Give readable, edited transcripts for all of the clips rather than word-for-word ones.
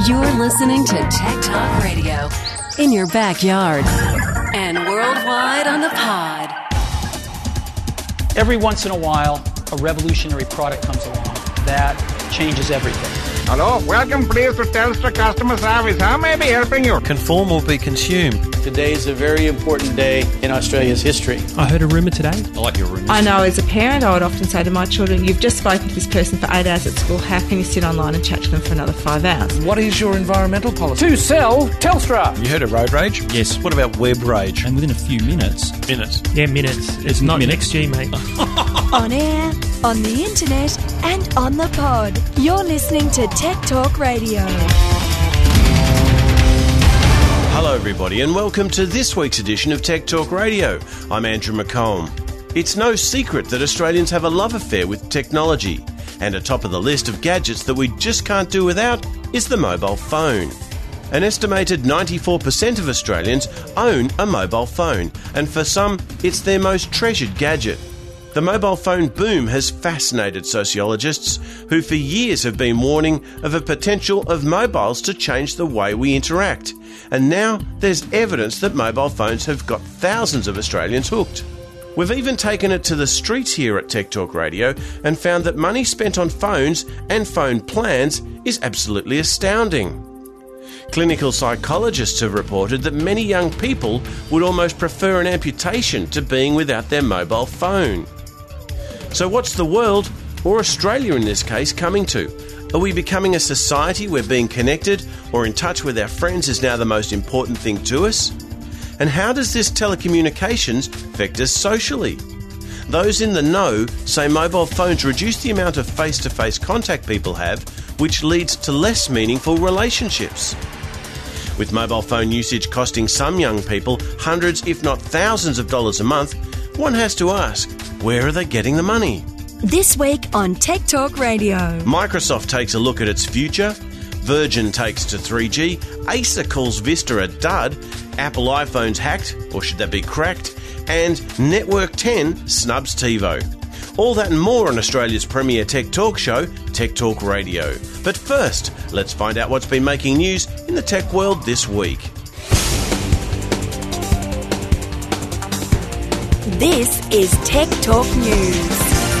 You're listening to Tech Talk Radio in your backyard and worldwide on the pod. Every once in a while, a revolutionary product comes along that changes everything. Hello, welcome please to Telstra customer service. How may I be helping you? Conform or be consumed. Today is a very important day in Australia's history. I heard a rumour today. I like your rumours. I know as a parent, I would often say to my children, you've just spoken to this person for 8 hours at school. How can you sit online and chat to them for another 5 hours? What is your environmental policy? To sell Telstra. You heard of road rage? Yes. What about web rage? And within a few minutes. Minutes. Yeah, minutes. It's not minutes. XG, mate. On air, on the internet, and on the pod. You're listening to Tech Talk Radio. Hello everybody and welcome to this week's edition of Tech Talk Radio. I'm Andrew McComb. It's no secret that Australians have a love affair with technology, and atop of the list of gadgets that we just can't do without is the mobile phone. An estimated 94% of Australians own a mobile phone, and for some, it's their most treasured gadget. The mobile phone boom has fascinated sociologists who for years have been warning of a potential of mobiles to change the way we interact. And now there's evidence that mobile phones have got thousands of Australians hooked. We've even taken it to the streets here at Tech Talk Radio and found that money spent on phones and phone plans is absolutely astounding. Clinical psychologists have reported that many young people would almost prefer an amputation to being without their mobile phone. So what's the world, or Australia in this case, coming to? Are we becoming a society where being connected or in touch with our friends is now the most important thing to us? And how does this telecommunications affect us socially? Those in the know say mobile phones reduce the amount of face-to-face contact people have, which leads to less meaningful relationships. With mobile phone usage costing some young people hundreds if not thousands of dollars a month, one has to ask, where are they getting the money? This week on Tech Talk Radio. Microsoft takes a look at its future, Virgin takes to 3G, Acer calls Vista a dud, Apple iPhone's hacked, or should that be cracked, and Network 10 snubs TiVo. All that and more on Australia's premier tech talk show, Tech Talk Radio. But first, let's find out what's been making news in the tech world this week. This is Tech Talk News.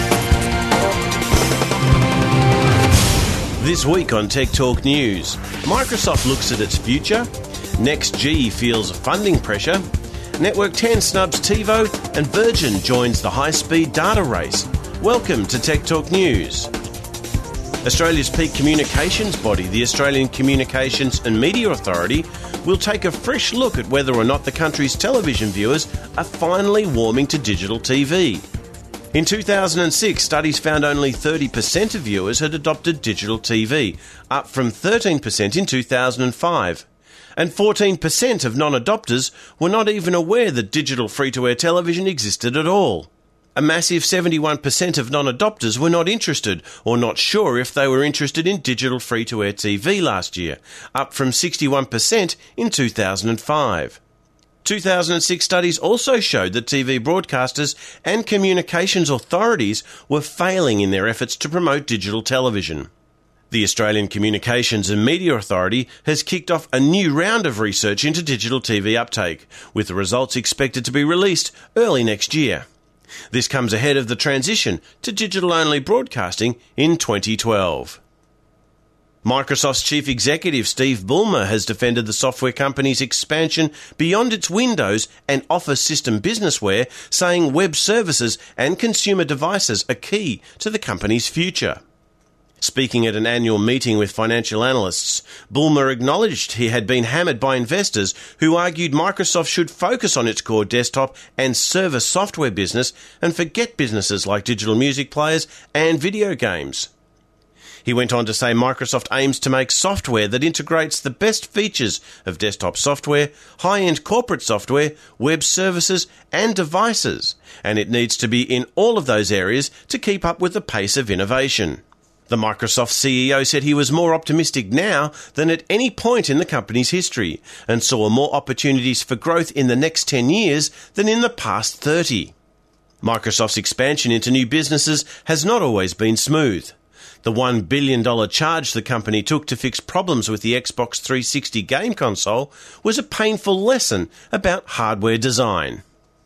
This week on Tech Talk News, Microsoft looks at its future, NextG feels funding pressure, Network 10 snubs TiVo, and Virgin joins the high-speed data race. Welcome to Tech Talk News. Australia's peak communications body, the Australian Communications and Media Authority, will take a fresh look at whether or not the country's television viewers are finally warming to digital TV. In 2006, studies found only 30% of viewers had adopted digital TV, up from 13% in 2005. And 14% of non-adopters were not even aware that digital free-to-air television existed at all. A massive 71% of non-adopters were not interested or not sure if they were interested in digital free-to-air TV last year, up from 61% in 2005. 2006 studies also showed that TV broadcasters and communications authorities were failing in their efforts to promote digital television. The Australian Communications and Media Authority has kicked off a new round of research into digital TV uptake, with the results expected to be released early next year. This comes ahead of the transition to digital-only broadcasting in 2012. Microsoft's chief executive Steve Ballmer has defended the software company's expansion beyond its Windows and Office system businessware, saying web services and consumer devices are key to the company's future. Speaking at an annual meeting with financial analysts, Ballmer acknowledged he had been hammered by investors who argued Microsoft should focus on its core desktop and server software business and forget businesses like digital music players and video games. He went on to say Microsoft aims to make software that integrates the best features of desktop software, high-end corporate software, web services and devices, and it needs to be in all of those areas to keep up with the pace of innovation. The Microsoft CEO said he was more optimistic now than at any point in the company's history and saw more opportunities for growth in the next 10 years than in the past 30. Microsoft's expansion into new businesses has not always been smooth. The $1 billion charge the company took to fix problems with the Xbox 360 game console was a painful lesson about hardware design.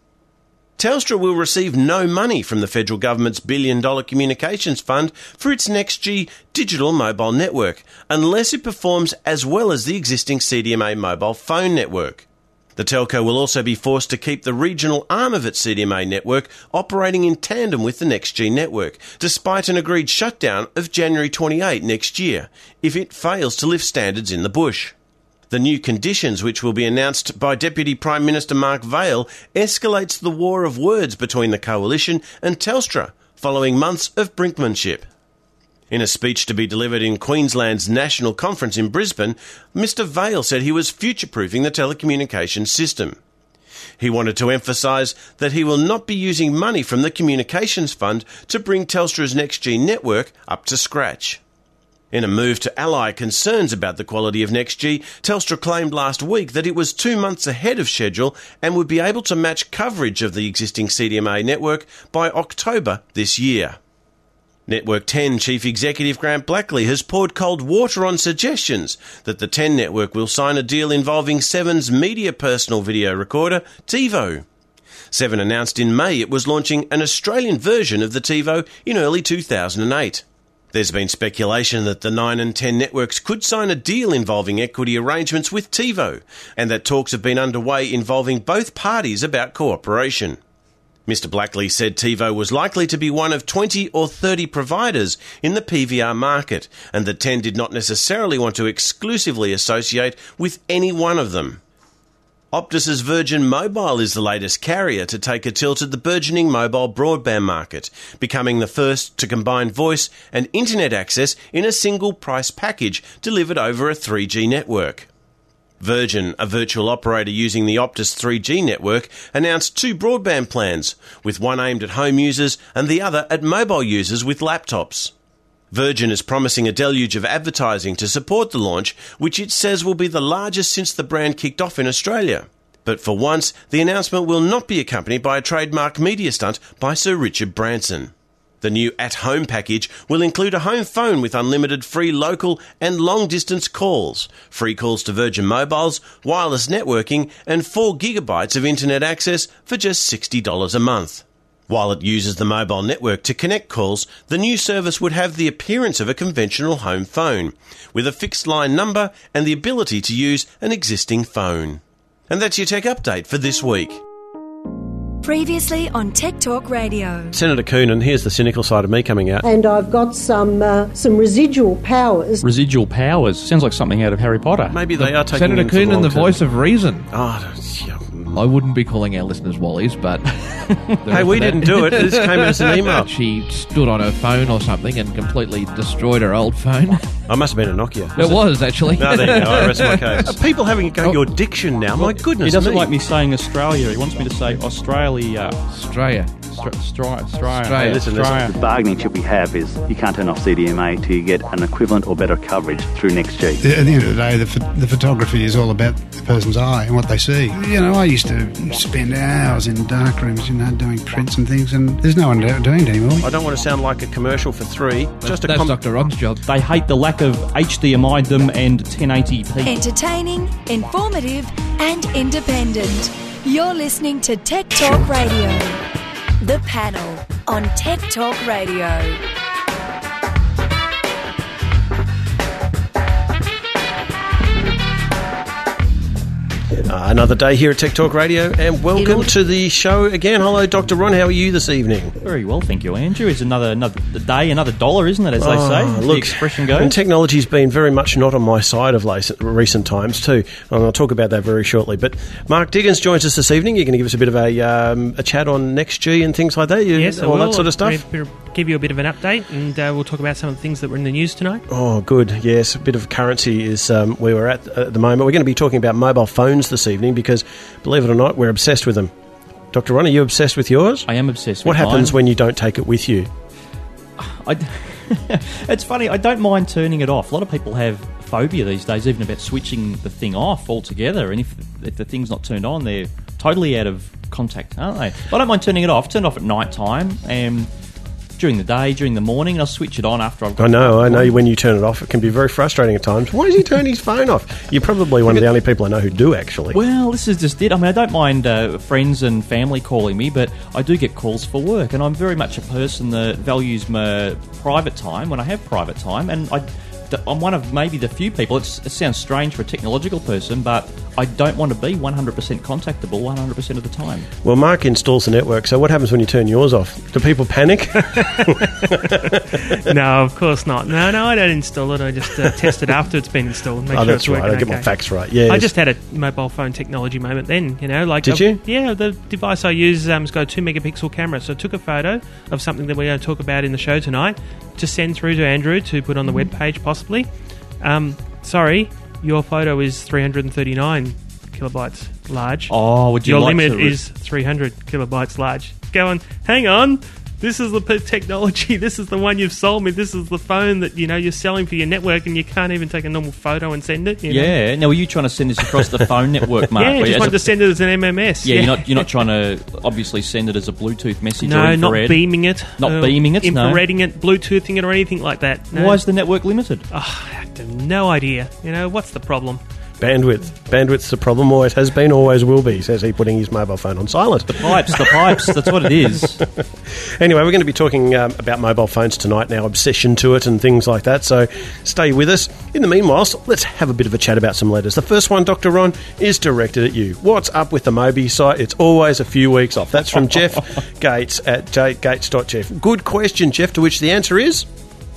Telstra will receive no money from the federal government's $1 billion communications fund for its NextG digital mobile network, unless it performs as well as the existing CDMA mobile phone network. The telco will also be forced to keep the regional arm of its CDMA network operating in tandem with the NextG network, despite an agreed shutdown of January 28 next year, if it fails to lift standards in the bush. The new conditions, which will be announced by Deputy Prime Minister Mark Vaile, escalates the war of words between the coalition and Telstra, following months of brinkmanship. In a speech to be delivered in Queensland's National Conference in Brisbane, Mr Vaile said he was future-proofing the telecommunications system. He wanted to emphasise that he will not be using money from the Communications Fund to bring Telstra's NextG network up to scratch. In a move to allay concerns about the quality of NextG, Telstra claimed last week that it was 2 months ahead of schedule and would be able to match coverage of the existing CDMA network by October this year. Network 10 Chief Executive Grant Blackley has poured cold water on suggestions that the 10 network will sign a deal involving Seven's media personal video recorder, TiVo. Seven announced in May it was launching an Australian version of the TiVo in early 2008. There's been speculation that the 9 and 10 networks could sign a deal involving equity arrangements with TiVo, and that talks have been underway involving both parties about cooperation. Mr Blackley said TiVo was likely to be one of 20 or 30 providers in the PVR market, and that 10 did not necessarily want to exclusively associate with any one of them. Optus's Virgin Mobile is the latest carrier to take a tilt at the burgeoning mobile broadband market, becoming the first to combine voice and internet access in a single price package delivered over a 3G network. Virgin, a virtual operator using the Optus 3G network, announced 2 broadband plans, with one aimed at home users and the other at mobile users with laptops. Virgin is promising a deluge of advertising to support the launch, which it says will be the largest since the brand kicked off in Australia. But for once, the announcement will not be accompanied by a trademark media stunt by Sir Richard Branson. The new at-home package will include a home phone with unlimited free local and long-distance calls, free calls to Virgin Mobiles, wireless networking and 4 gigabytes of internet access for just $60 a month. While it uses the mobile network to connect calls, the new service would have the appearance of a conventional home phone, with a fixed line number and the ability to use an existing phone. And that's your tech update for this week. Previously on Tech Talk Radio. Senator Coonan, here's the cynical side of me coming out. And I've got some residual powers. Residual powers? Sounds like something out of Harry Potter. Maybe they are taking Senator him for the Coonan, long the term. voice of reason. Oh, I wouldn't be calling our listeners Wallies, but... hey, we didn't do it. This came as an email. She stood on her phone or something and completely destroyed her old phone. I must have been a Nokia. It was, actually. No, there you go. I rest my case. Are people having a go at your diction now? My goodness He doesn't me. like me saying Australia. He wants me to say Australia. Australia. Australia. Hey, listen. The bargaining chip we have is you can't turn off CDMA till you get an equivalent or better coverage through NextG. At the end of the day, the photography is all about the person's eye and what they see. You know, I used to spend hours in dark rooms, doing prints and things, and there's no one doing it anymore. I don't want to sound like a commercial for 3. That's Dr. Ron's job. They hate the lack of HDMI them and 1080p. Entertaining, informative and independent. You're listening to Tech Talk Radio. The Panel on Tech Talk Radio. Another day here at Tech Talk Radio, and welcome to the show again. Hello, Dr. Ron. How are you this evening? Very well, thank you, Andrew. It's another day, another dollar, isn't it, as they say? Look, the expression goes. And technology's been very much not on my side of recent times too, and I'll talk about that very shortly. But Mark Diggins joins us this evening. You're going to give us a bit of a chat on NextG and things like that? Yes, all that sort of stuff? We'll give you a bit of an update, and we'll talk about some of the things that were in the news tonight. Oh, good. Yes, a bit of currency is where we're at the moment. We're going to be talking about mobile phones this evening because, believe it or not, we're obsessed with them. Dr. Ron, are you obsessed with yours? I am obsessed with What happens mine. when you don't take it with you? It's funny, I don't mind turning it off. A lot of people have phobia these days, even about switching the thing off altogether. And if the thing's not turned on, they're totally out of contact, aren't they? But I don't mind turning it off. Turn it off at night time. during the day, during the morning, and I'll switch it on after I've got I know. When you turn it off, it can be very frustrating at times. Why does he turn his phone off? You're probably one of the only people I know who do, actually. Well, this is just it. I mean, I don't mind friends and family calling me, but I do get calls for work, and I'm very much a person that values my private time when I have private time, and I'm one of maybe the few people, it sounds strange for a technological person, but I don't want to be 100% contactable 100% of the time. Well, Mark installs the network, so what happens when you turn yours off? Do people panic? No, of course not. No, I don't install it. I just test it after it's been installed and make sure it's working. That's right. I get my facts right. Yeah. I just had a mobile phone technology moment then, Did you? Yeah, the device I use has got a 2-megapixel camera, so I took a photo of something that we're going to talk about in the show tonight to send through to Andrew to put on the webpage possibly. Sorry, your photo is 339 kilobytes large. Oh, would you your like limit is 300 kilobytes large. Going, hang on, this is the technology, this is the one you've sold me, this is the phone that you're selling for your network, and you can't even take a normal photo and send it. Yeah. Now, were you trying to send this across the phone network, Mark? Yeah, just wanted to send it as an MMS. Yeah, you're not trying to obviously send it as a Bluetooth message or No, infrared. not beaming it. Infrareding it, Bluetoothing it, or anything like that. No. Why is the network limited? Oh, I have no idea. What's the problem? Bandwidth's the problem, or it has been, always will be, says he, putting his mobile phone on silent. The pipes, that's what it is. Anyway, we're going to be talking about mobile phones tonight, our obsession to it and things like that, so stay with us. In the meanwhile, let's have a bit of a chat about some letters. The first one, Dr. Ron, is directed at you. What's up with the Mobi site? It's always a few weeks off. That's from Jeff Gates at gates.jeff. Good question, Jeff, to which the answer is...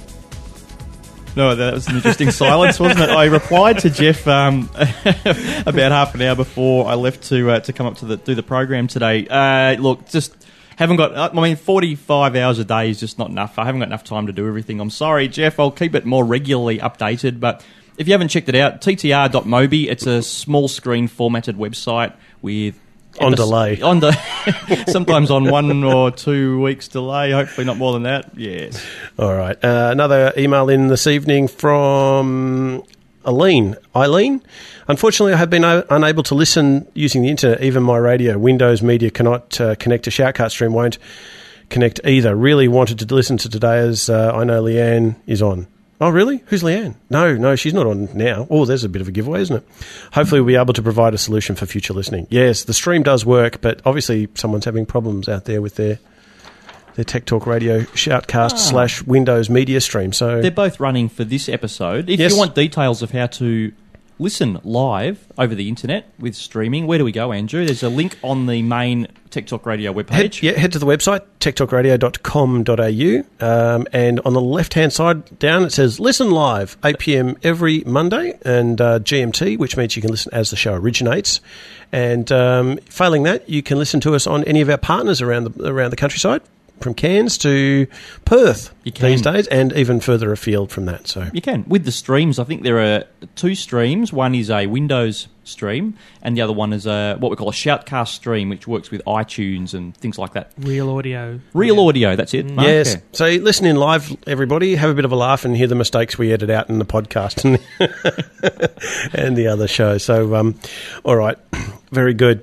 No, that was an interesting silence, wasn't it? I replied to Jeff about half an hour before I left to come up to do the program today. Look, just haven't got... 45 hours a day is just not enough. I haven't got enough time to do everything. I'm sorry, Jeff. I'll keep it more regularly updated. But if you haven't checked it out, ttr.mobi, it's a small screen formatted website with... delay. Sometimes on 1 or 2 weeks delay, hopefully not more than that. Yes. All right. Another email in this evening from Eileen. Unfortunately, I have been unable to listen using the internet, even my radio. Windows Media cannot connect to Shoutcast Stream, won't connect either. Really wanted to listen to today as I know Leanne is on. Oh, really? Who's Leanne? No, she's not on now. Oh, there's a bit of a giveaway, isn't it? Hopefully we'll be able to provide a solution for future listening. Yes, the stream does work, but obviously someone's having problems out there with their Tech Talk Radio Shoutcast / Windows Media stream. So they're both running for this episode. If you want details of how to listen live over the internet with streaming, where do we go, Andrew? There's a link on the main Tech Talk Radio webpage. Head to the website, techtalkradio.com.au, and on the left-hand side down it says Listen Live, 8 p.m. every Monday, and GMT, which means you can listen as the show originates. And failing that, you can listen to us on any of our partners around the countryside, from Cairns to Perth these days, and even further afield from that. So you can. With the streams, I think there are 2 streams. One is a Windows stream, and the other one is what we call a Shoutcast stream, which works with iTunes and things like that. Real audio, that's it. Mark? Yes. Okay. So listen in live, everybody. Have a bit of a laugh and hear the mistakes we edit out in the podcast and the other show. So, all right. Very good.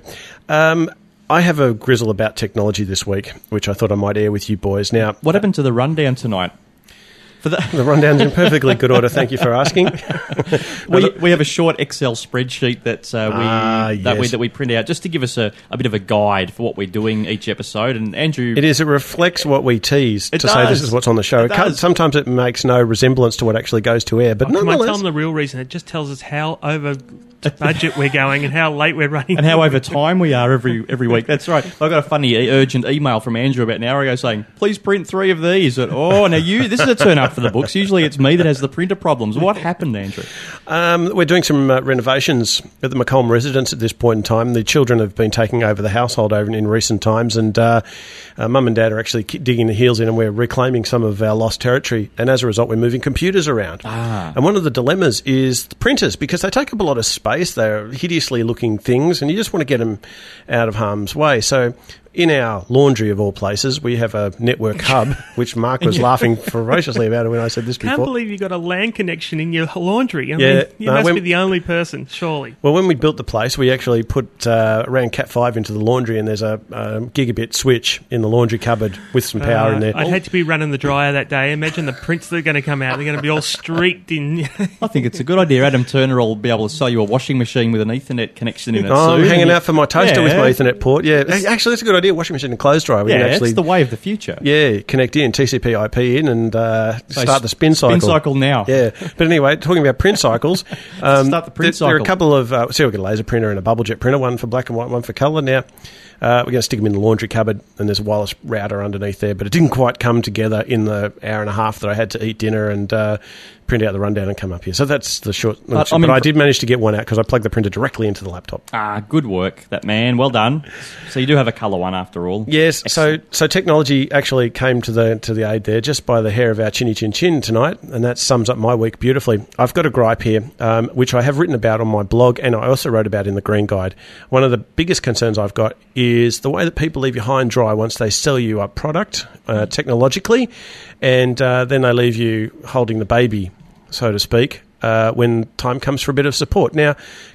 I have a grizzle about technology this week, which I thought I might air with you boys. Now, what happened to the rundown tonight? The rundown's in perfectly good order. Thank you for asking. we have a short Excel spreadsheet that we print out just to give us a bit of a guide for what we're doing each episode. And Andrew, it reflects what we tease to say this is what's on the show. Sometimes it makes no resemblance to what actually goes to air, but nonetheless, can I tell them the real reason? It just tells us how over budget we're going and how late we're running, and how over time we are every week. That's right. I got a funny urgent email from Andrew about an hour ago saying, "Please print 3 of these." This is a turn up for the books. Usually it's me that has the printer problems. What happened, Andrew? We're doing some renovations at the McComb residence at this point in time. The children have been taking over the household in recent times, and Mum and Dad are actually digging their heels in, and we're reclaiming some of our lost territory. And as a result, we're moving computers around. And one of the dilemmas is the printers, because they take up a lot of space. They're hideously looking things, and you just want to get them out of harm's way. So in our laundry of all places, we have a network hub, which Mark was laughing ferociously about it when I said this before. Can't believe you got a LAN connection in your laundry. I mean, you must be the only person, surely. Well, when we built the place, we actually ran Cat5 into the laundry, and there's a gigabit switch in the laundry cupboard with some power in there. I'd hate to be running the dryer that day. Imagine the prints that are going to come out. They're going to be all streaked in. I think it's a good idea. Adam Turner will be able to sell you a washing machine with an Ethernet connection in it soon. I'm hanging out for my toaster with my Ethernet port. Yeah, actually, that's a good idea. Washing machine and clothes dryer. We can actually, it's the way of the future. Yeah, connect in, TCP IP in, and start the spin cycle. Spin cycle now. Yeah. But anyway, talking about print cycles, start the print cycle. There are a couple of, we've got a laser printer and a bubble jet printer, one for black and white, one for colour now. We're going to stick them in the laundry cupboard, and there's a wireless router underneath there, but it didn't quite come together in the hour and a half that I had to eat dinner and print out the rundown and come up here. So that's the short. But I did manage to get one out because I plugged the printer directly into the laptop. Good work, that man. Well done. So you do have a colour one after all. Yes. So technology actually came to the aid there just by the hair of our chinny chin chin tonight, and that sums up my week beautifully. I've got a gripe here, which I have written about on my blog, and I also wrote about in the Green Guide. One of the biggest concerns I've got is the way that people leave you high and dry once they sell you a product technologically, and then they leave you holding the baby, so to speak, when time comes for a bit of support. Now,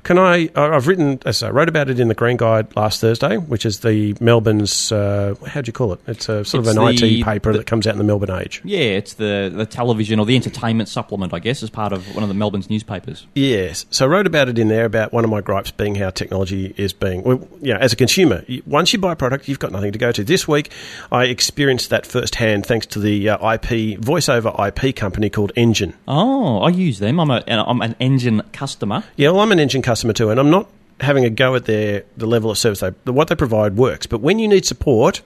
I've written, as I wrote about it in the Green Guide last Thursday, which is the Melbourne's, how do you call it? It's an IT paper that comes out in the Melbourne Age. Yeah, it's the television or the entertainment supplement, I guess, as part of one of the Melbourne's newspapers. Yes. So I wrote about it in there, about one of my gripes being how technology is being, as a consumer, once you buy a product, you've got nothing to go to. This week, I experienced that firsthand thanks to the voice over IP company called Engine. Oh, I use them. I'm an Engine customer. Yeah, well, I'm an Engine customer too, and I'm not having a go at the level of service. What they provide works, but when you need support,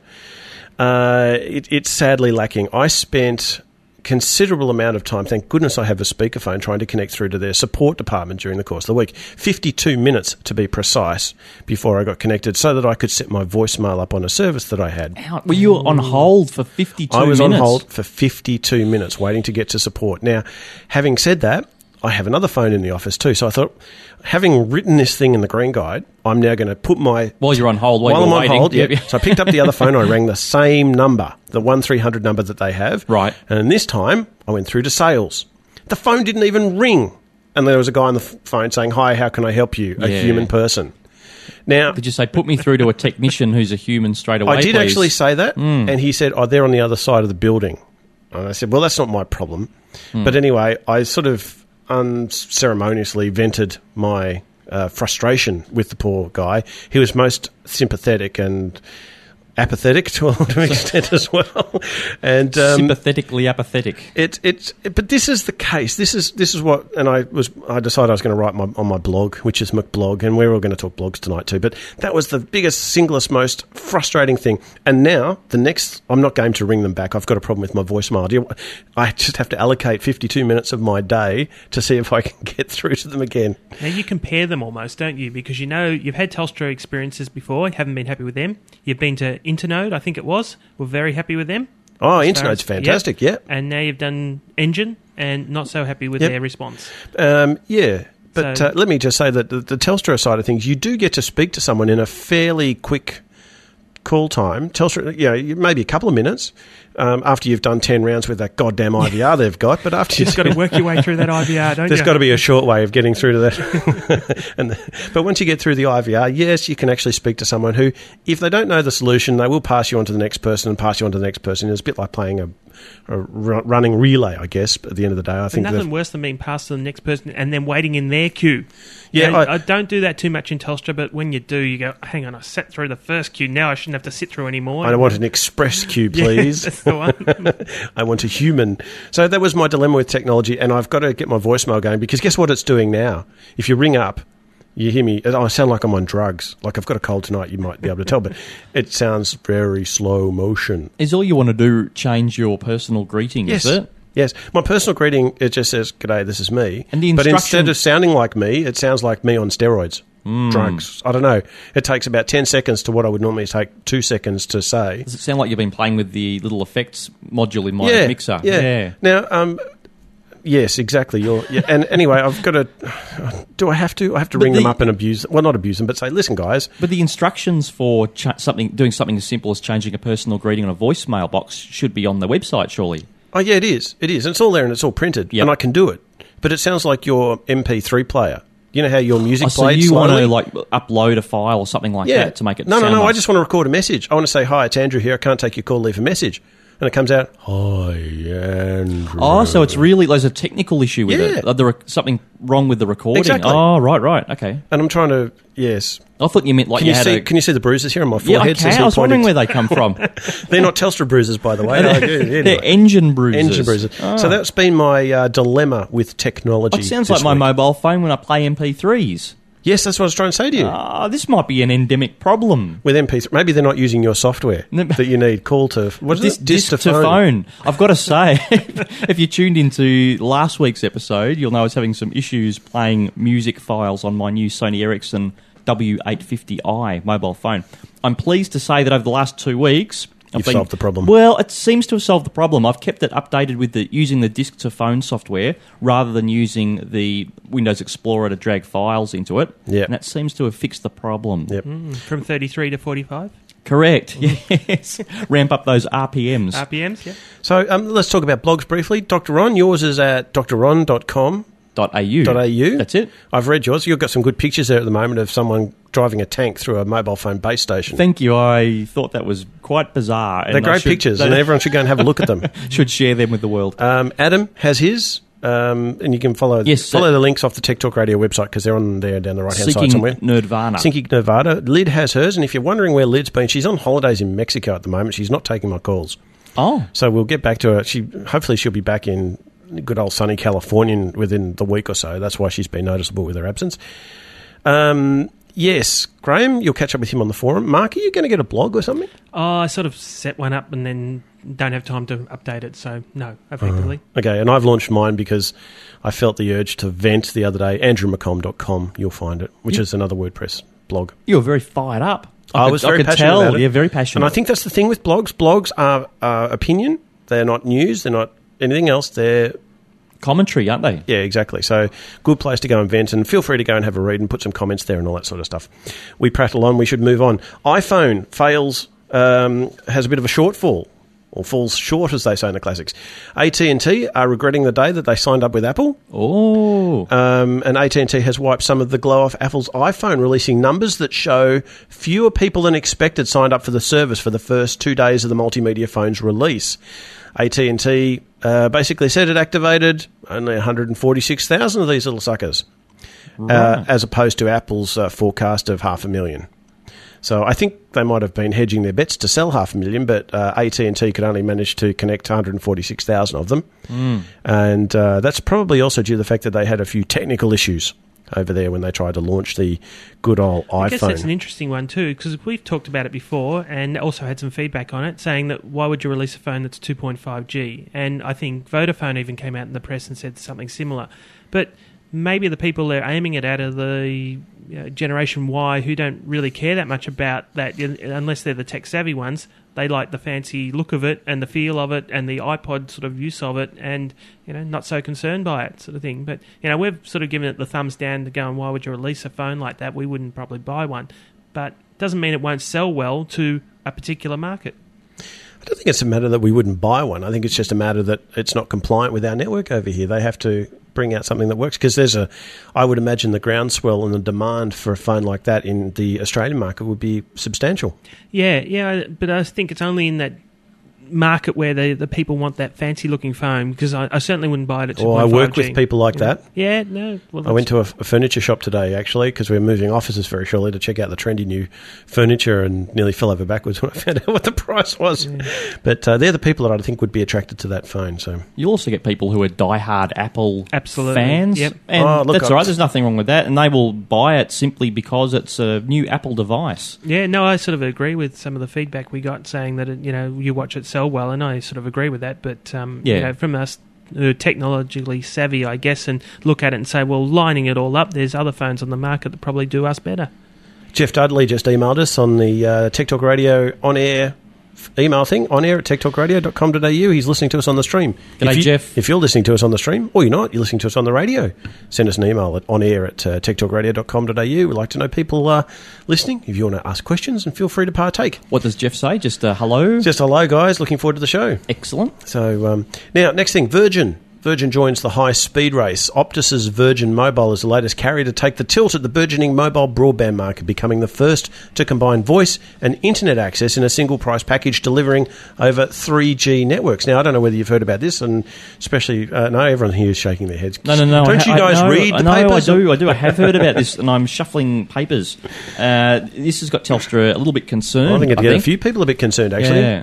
it's sadly lacking. I spent considerable amount of time, thank goodness I have a speakerphone, trying to connect through to their support department during the course of the week. 52 minutes, to be precise, before I got connected so that I could set my voicemail up on a service that I had. Were you on hold for 52 minutes? I was on hold for 52 minutes waiting to get to support. Now, having said that, I have another phone in the office too, so I thought, having written this thing in the Green Guide, I'm now going to put my... While you're on hold, while I'm waiting. on hold, yeah. So I picked up the other phone, I rang the same number, the 1300 number that they have. Right. And this time, I went through to sales. The phone didn't even ring. And there was a guy on the phone saying, "Hi, how can I help you?" A human person. Now, did you say, "Put me through to a technician who's a human straight away"? I did please? Actually say that, and he said, "Oh, they're on the other side of the building." And I said, "Well, that's not my problem." But anyway, I sort of unceremoniously vented my frustration with the poor guy. He was most sympathetic and apathetic to a lot of extent as well, and sympathetically apathetic. But this is the case. This is what, and I decided I was going to write on my blog, which is McBlog, and we're all going to talk blogs tonight too. But that was the biggest, singlest, most frustrating thing. And now the next, I'm not going to ring them back. I've got a problem with my voicemail. I just have to allocate 52 minutes of my day to see if I can get through to them again. Now you compare them almost, don't you? Because you've had Telstra experiences before. You haven't been happy with them. You've been to Internode, I think it was. We're very happy with them. Oh, Internode's fantastic, yeah. And now you've done Engine and not so happy with their response. Yeah. But let me just say that the Telstra side of things, you do get to speak to someone in a fairly quick call time. Telstra, maybe a couple of minutes after you've done 10 rounds with that goddamn IVR they've got. But after you've got to work your way through that IVR, don't you? There's got to be a short way of getting through to that. But once you get through the IVR, yes, you can actually speak to someone who, if they don't know the solution, they will pass you on to the next person and pass you on to the next person. It's a bit like playing a running relay, I guess. But at the end of the day, I think nothing worse than being passed to the next person and then waiting in their queue. Yeah, I don't do that too much in Telstra, but when you do, you go, hang on, I sat through the first queue, now I shouldn't have to sit through anymore. I want an express queue, please. Yeah, that's the one. I want a human. So that was my dilemma with technology, and I've got to get my voicemail going, because guess what it's doing now? If you ring up, you hear me, I sound like I'm on drugs. Like I've got a cold tonight, you might be able to tell, but it sounds very slow motion. Is all you want to do change your personal greeting, yes. Is it? Yes. My personal greeting, it just says, "G'day, this is me." And the but instead of sounding like me, it sounds like me on steroids. Drugs. I don't know. It takes about 10 seconds to what I would normally take 2 seconds to say. Does it sound like you've been playing with the little effects module in my mixer? Yeah. Now, Yes, exactly. And anyway, I've got to. Do I have to? I have to ring them up and abuse them. Well, not abuse them, but say, listen, guys. But the instructions for doing something as simple as changing a personal greeting on a voicemail box should be on the website, surely. Oh, yeah, it is. It is. And it's all there and it's all printed. Yep. And I can do it. But it sounds like your MP3 player. You know how your music played so you slowly? want to upload a file or something like that to make it sound No. nice. I just want to record a message. I want to say, hi, it's Andrew here. I can't take your call. Leave a message. And it comes out, hi, Andrew. Oh, so it's really, there's a technical issue with it. There something wrong with the recording. Exactly. Oh, right, okay. And I'm trying to, yes. I thought you meant like Can you see the bruises here on my forehead? Yeah, I was wondering where they come from. They're not Telstra bruises, by the way. They're engine bruises. Oh. So that's been my dilemma with technology. It sounds like my mobile phone when I play MP3s. Yes, that's what I was trying to say to you. This might be an endemic problem. With MP3. Maybe they're not using your software that you need. Call to... What is it? Disc to phone. I've got to say, if you tuned into last week's episode, you'll know I was having some issues playing music files on my new Sony Ericsson W850i mobile phone. I'm pleased to say that over the last 2 weeks... You've solved the problem. Well, it seems to have solved the problem. I've kept it updated with using the disk to phone software rather than using the Windows Explorer to drag files into it. Yep. And that seems to have fixed the problem. Yep. From 33 to 45? Correct, yes. Ramp up those RPMs. RPMs, yeah. So let's talk about blogs briefly. Dr. Ron, yours is at drron.com. .au. That's it. I've read yours. You've got some good pictures there at the moment of someone driving a tank through a mobile phone base station. Thank you. I thought that was quite bizarre. They're great pictures, and everyone should go and have a look at them. Should share them with the world. Adam has his, and you can follow the links off the Tech Talk Radio website because they're on there down the right-hand side somewhere. Nerdvana. Syncing Nirvana. Lyd has hers, and if you're wondering where Lyd's been, she's on holidays in Mexico at the moment. She's not taking my calls. Oh. So we'll get back to her. Hopefully she'll be back in good old sunny California within the week or so. That's why she's been noticeable with her absence. Yes, Graham, you'll catch up with him on the forum. Mark, are you going to get a blog or something? Oh, I sort of set one up and then don't have time to update it, so no, effectively. Okay, and I've launched mine because I felt the urge to vent the other day. AndrewMcComb.com, you'll find it, which is another WordPress blog. You were very fired up. I was very passionate tell. about it. You're very passionate. And I think that's the thing with blogs. Blogs are opinion. They're not news. They're not anything else. They're commentary, aren't they? Yeah, exactly. So good place to go and vent, and feel free to go and have a read and put some comments there and all that sort of stuff. We prattle on. We should move on. iPhone fails, has a bit of a shortfall, or falls short, as they say in the classics. AT&T are regretting the day that they signed up with Apple. Oh. And AT&T has wiped some of the glow off Apple's iPhone, releasing numbers that show fewer people than expected signed up for the service for the first 2 days of the multimedia phone's release. AT&T basically said it activated only 146,000 of these little suckers, as opposed to Apple's forecast of 500,000. So I think they might have been hedging their bets to sell 500,000, but AT&T could only manage to connect 146,000 of them. And that's probably also due to the fact that they had a few technical issues over there when they tried to launch the good old iPhone. I guess that's an interesting one too, because we've talked about it before and also had some feedback on it, saying that why would you release a phone that's 2.5G? And I think Vodafone even came out in the press and said something similar. But maybe the people they're aiming it at are the Generation Y who don't really care that much about that, unless they're the tech-savvy ones. They like the fancy look of it and the feel of it and the iPod sort of use of it, and not so concerned by it, sort of thing. But we've sort of given it the thumbs down to going, why would you release a phone like that? We wouldn't probably buy one. But it doesn't mean it won't sell well to a particular market. I don't think it's a matter that we wouldn't buy one. I think it's just a matter that it's not compliant with our network over here. They have to bring out something that works, because I would imagine the groundswell and the demand for a phone like that in the Australian market would be substantial. Yeah, but I think it's only in that market where the people want that fancy looking phone, because I certainly wouldn't buy it at 2.5G. Well, I work with people like that. Yeah, no. I went to a furniture shop today, actually, because we're moving offices very shortly, to check out the trendy new furniture, and nearly fell over backwards when I found out what the price was. Yeah. But they're the people that I think would be attracted to that phone. So you'll also get people who are diehard Apple fans. Yep. And that's all right, there's nothing wrong with that, and they will buy it simply because it's a new Apple device. Yeah, no, I sort of agree with some of the feedback we got, saying that you watch it sell well, and I sort of agree with that. But from us who are technologically savvy, I guess, and look at it and say, well, lining it all up, there's other phones on the market that probably do us better. Jeff Dudley just emailed us on the Tech Talk Radio on-air email thing, on air at techtalkradio.com.au. He's listening to us on the stream. G'day, Jeff. If you're listening to us on the stream, or you're not, you're listening to us on the radio, send us an email at on air at techtalkradio.com.au. We'd like to know people listening. If you want to ask questions, and feel free to partake. What does Jeff say? Just hello? Just hello, guys. Looking forward to the show. Excellent. So now, next thing, Virgin. Virgin joins the high-speed race. Optus's Virgin Mobile is the latest carrier to take the tilt at the burgeoning mobile broadband market, becoming the first to combine voice and internet access in a single price package, delivering over 3G networks. Now, I don't know whether you've heard about this, and especially, no, everyone here is shaking their heads. No. Don't you guys read the papers? I do. I have heard about this, and I'm shuffling papers. This has got Telstra a little bit concerned. I think it'd get a few people a bit concerned, actually. Yeah.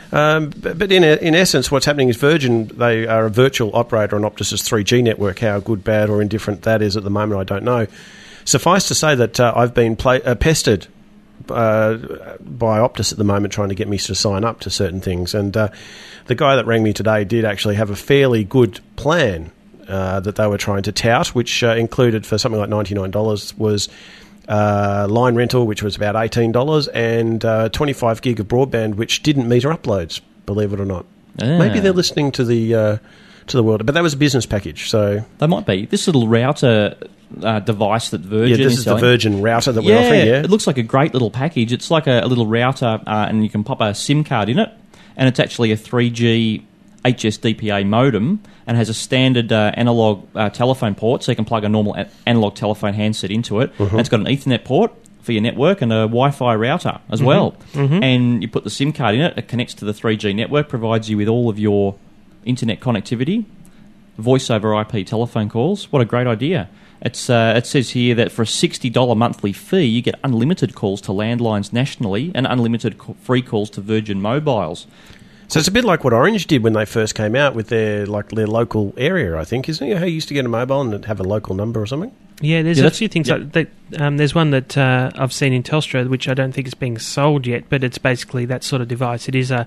But in essence, what's happening is Virgin, they are a virtual operator on Optus's 3G network. How good, bad or indifferent that is at the moment, I don't know. Suffice to say that I've been pestered by Optus at the moment trying to get me to sign up to certain things. And the guy that rang me today did actually have a fairly good plan that they were trying to tout, which included, for something like $99, was line rental, which was about $18, and 25 gig of broadband, which didn't meter uploads, believe it or not. Maybe they're listening to the world, but that was a business package, so they might be. This little router device that Virgin this is the Virgin router that we're offering. Yeah, it looks like a great little package. It's like a little router, and you can pop a SIM card in it, and it's actually a 3G HSDPA modem, and has a standard analog telephone port, so you can plug a normal analog telephone handset into it. And it's got an Ethernet port for your network and a Wi-Fi router as well. And you put the SIM card in it, it connects to the 3G network, provides you with all of your internet connectivity, voice over IP telephone calls. What a great idea. It says here that for a $60 monthly fee, you get unlimited calls to landlines nationally and unlimited free calls to Virgin mobiles. So it's a bit like what Orange did when they first came out with their local area, I think, isn't it? How you used to get a mobile and have a local number or something? Yeah, there's a few things like that. There's one that I've seen in Telstra, which I don't think is being sold yet, but it's basically that sort of device. It is a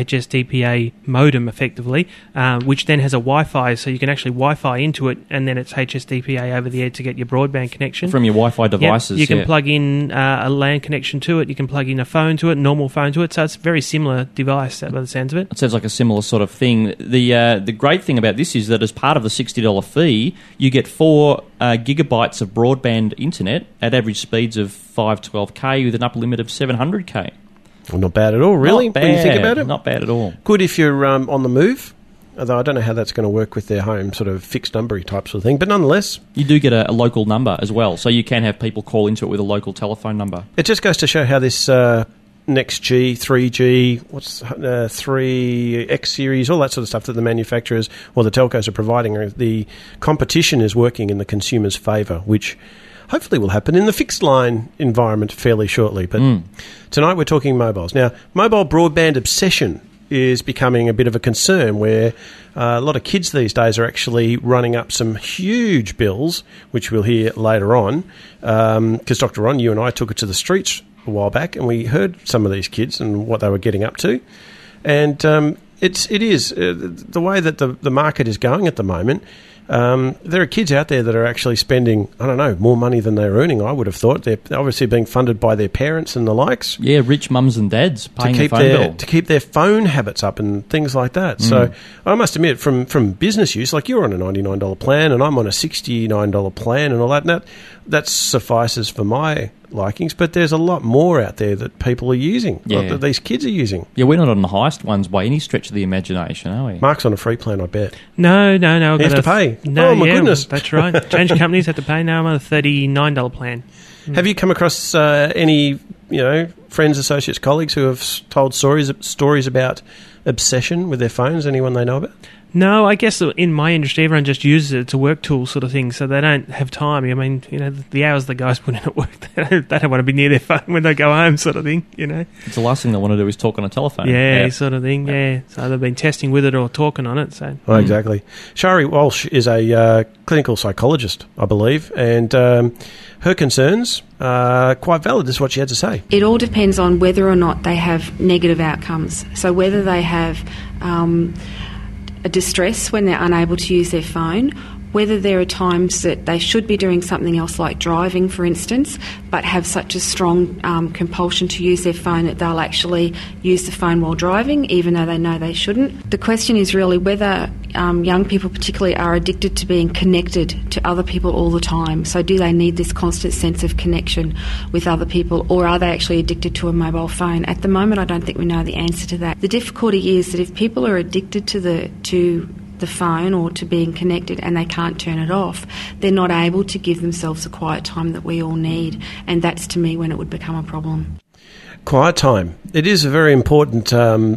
HSDPA modem, effectively, which then has a Wi-Fi, so you can actually Wi-Fi into it, and then it's HSDPA over the air to get your broadband connection. From your Wi-Fi devices, You can plug in a LAN connection to it, you can plug in a phone to it, normal phone to it, so it's a very similar device by the sounds of it. It sounds like a similar sort of thing. The great thing about this is that as part of the $60 fee, you get 4 gigabytes of broadband internet at average speeds of 512k with an upper limit of 700k. Well, not bad at all, really, not bad, when you think about it. Not bad at all. Good if you're on the move, although I don't know how that's going to work with their home sort of fixed number type sort of thing. But nonetheless, you do get a local number as well, so you can have people call into it with a local telephone number. It just goes to show how this Next G, 3G, 3X series, all that sort of stuff that the manufacturers or the telcos are providing, the competition is working in the consumer's favour, which hopefully will happen in the fixed line environment fairly shortly. But tonight we're talking mobiles. Now, mobile broadband obsession is becoming a bit of a concern, where a lot of kids these days are actually running up some huge bills, which we'll hear later on, because Dr. Ron, you and I took it to the streets a while back, and we heard some of these kids and what they were getting up to. And it is the way that the market is going at the moment. There are kids out there that are actually spending, I don't know, more money than they're earning, I would have thought. They're obviously being funded by their parents and the likes. Yeah, rich mums and dads paying the phone bill. To keep their phone habits up and things like that. So I must admit, from business use, like you're on a $99 plan and I'm on a $69 plan and all that, and that suffices for my likings, but there's a lot more out there that people are using, that these kids are using. Yeah, we're not on the highest ones by any stretch of the imagination, are we? Mark's on a free plan, I bet. No. You have to pay. No, oh, my goodness. That's right. Change companies have to pay. Now I'm on a $39 plan. Have you come across any, friends, associates, colleagues who have told stories about obsession with their phones? Anyone they know about? No, I guess in my industry, everyone just uses it. It's a work tool sort of thing, so they don't have time. I mean, the hours the guys put in at work, they don't want to be near their phone when they go home, sort of thing, It's the last thing they want to do is talk on a telephone. Yeah, sort of thing, yeah. So they've been testing with it or talking on it. So. Oh, exactly. Shari Walsh is a clinical psychologist, I believe, and her concerns are quite valid. This is what she had to say. It all depends on whether or not they have negative outcomes. So whether they have a distress when they're unable to use their phone, whether there are times that they should be doing something else like driving, for instance, but have such a strong compulsion to use their phone that they'll actually use the phone while driving, even though they know they shouldn't. The question is really whether young people particularly are addicted to being connected to other people all the time. So do they need this constant sense of connection with other people, or are they actually addicted to a mobile phone? At the moment, I don't think we know the answer to that. The difficulty is that if people are addicted to the phone or to being connected and they can't turn it off, they're not able to give themselves the quiet time that we all need, and that's to me when it would become a problem. Quiet time. It is a very important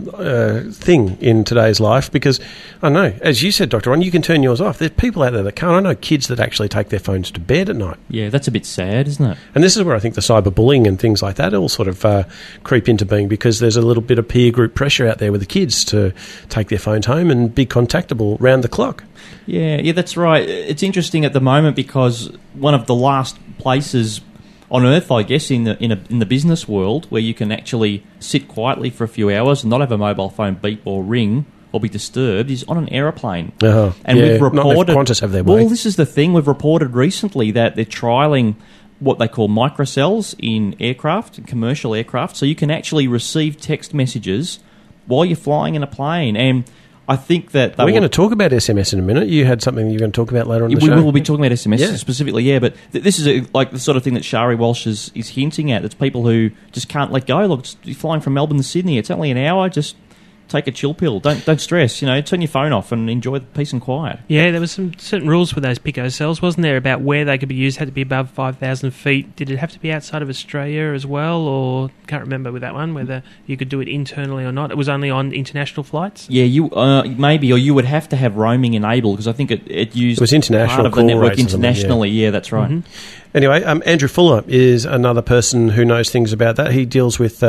thing in today's life because, I don't know, as you said, Dr. Ron, you can turn yours off. There's people out there that can't. I know kids that actually take their phones to bed at night. Yeah, that's a bit sad, isn't it? And this is where I think the cyberbullying and things like that all sort of creep into being, because there's a little bit of peer group pressure out there with the kids to take their phones home and be contactable round the clock. Yeah, that's right. It's interesting at the moment because one of the last places on earth, I guess, in the business world where you can actually sit quietly for a few hours and not have a mobile phone beep or ring or be disturbed is on an airplane. And we've reported, not Qantas have their way. Well, this is the thing. We've reported recently that they're trialling what they call microcells in aircraft, in commercial aircraft, so you can actually receive text messages while you're flying in a plane. And I think that we're going to talk about SMS in a minute. You had something you're going to talk about later on in the show. We will be talking about SMS specifically, but this is like the sort of thing that Shari Walsh is hinting at. It's people who just can't let go. Look, you're flying from Melbourne to Sydney. It's only an hour. Just take a chill pill. Don't stress. Turn your phone off and enjoy the peace and quiet. Yeah, there was some certain rules with those Pico cells, wasn't there, about where they could be used? Had to be above 5,000 feet. Did it have to be outside of Australia as well, or can't remember with that one whether you could do it internally or not? It was only on international flights. Yeah, you maybe, or you would have to have roaming enabled because I think it used it was international part of the network internationally. Yeah, that's right. Mm-hmm. Anyway, Andrew Fuller is another person who knows things about that. He deals with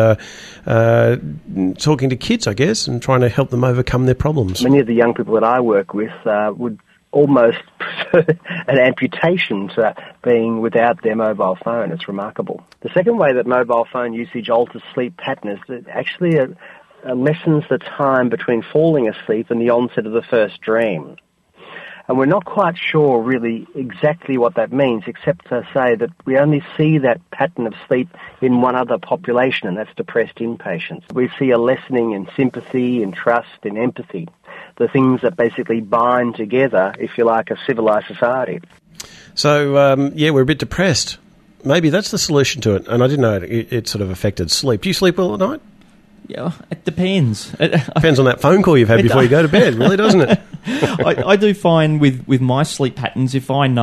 talking to kids, I guess, and trying to help them overcome their problems. Many of the young people that I work with would almost prefer an amputation to being without their mobile phone. It's remarkable. The second way that mobile phone usage alters sleep pattern is that actually lessens the time between falling asleep and the onset of the first dream. And we're not quite sure really exactly what that means, except to say that we only see that pattern of sleep in one other population, and that's depressed inpatients. We see a lessening in sympathy, in trust, in empathy, the things that basically bind together, if you like, a civilised society. So, we're a bit depressed. Maybe that's the solution to it. And I didn't know it sort of affected sleep. Do you sleep well at night? Yeah, it depends. Depends on that phone call you've had before you go to bed, really, doesn't it? I do find with my sleep patterns, if I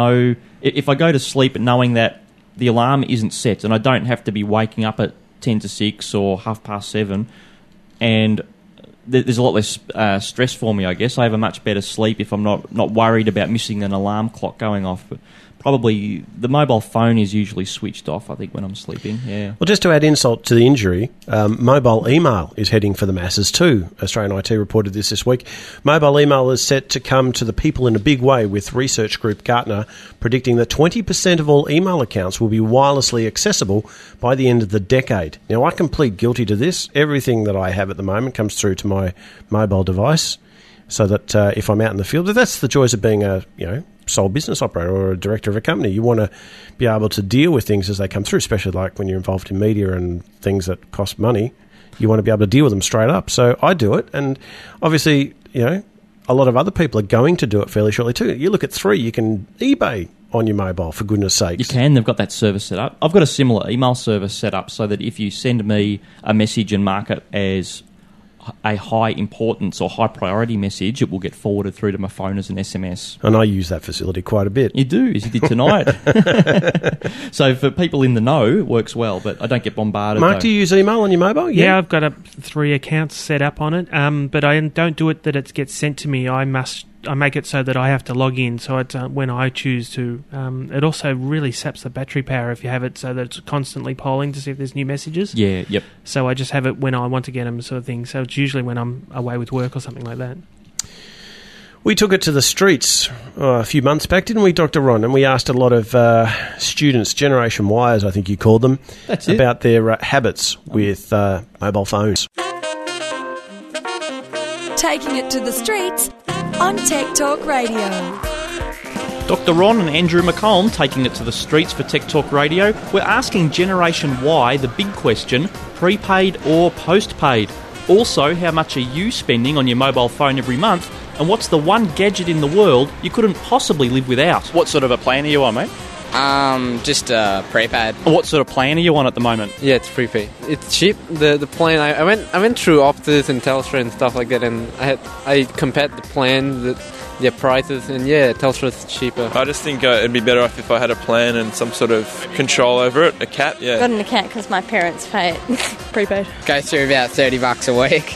go to sleep knowing that the alarm isn't set and I don't have to be waking up at 10 to 6 or 7:30, and there's a lot less stress for me, I guess. I have a much better sleep if I'm not worried about missing an alarm clock going off. But probably the mobile phone is usually switched off, I think, when I'm sleeping. Yeah. Well, just to add insult to the injury, mobile email is heading for the masses too. Australian IT reported this week. Mobile email is set to come to the people in a big way, with research group Gartner predicting that 20% of all email accounts will be wirelessly accessible by the end of the decade. Now, I can plead guilty to this. Everything that I have at the moment comes through to my mobile device, so that if I'm out in the field, that's the joys of being a sole business operator or a director of a company. You want to be able to deal with things as they come through, especially like when you're involved in media and things that cost money. You want to be able to deal with them straight up. So I do it, and obviously, a lot of other people are going to do it fairly shortly too. You look at 3, you can eBay on your mobile, for goodness sakes. You can. They've got that service set up. I've got a similar email service set up so that if you send me a message and mark it as a high importance or high priority message, it will get forwarded through to my phone as an SMS. And I use that facility quite a bit. You do, as you did tonight. So for people in the know, it works well, but I don't get bombarded. Mark, do you use email on your mobile? Yeah, I've got 3 accounts set up on it, but I don't do it that it gets sent to me. I make it so that I have to log in, so it's when I choose to. It also really saps the battery power if you have it so that it's constantly polling to see if there's new messages. Yeah, yep. So I just have it when I want to get them, sort of thing. So it's usually when I'm away with work or something like that. We took it to the streets a few months back, didn't we, Dr. Ron? And we asked a lot of students, Generation Y's, I think you called them, about their habits with mobile phones. Taking it to the streets on Tech Talk Radio. Dr. Ron and Andrew McComb taking it to the streets for Tech Talk Radio. We're asking Generation Y the big question, prepaid or postpaid? Also, how much are you spending on your mobile phone every month? And what's the one gadget in the world you couldn't possibly live without? What sort of a plan are you on, mate? Just prepaid. What sort of plan are you on at the moment? Yeah, it's prepaid. It's cheap. The plan I went through Optus and Telstra and stuff like that, and I compared the plan, their prices, and yeah, Telstra's cheaper. I just think it'd be better off if I had a plan and some sort of control over it, a cap. Yeah. Got an account because my parents pay it. Prepaid. Goes through about $30 a week.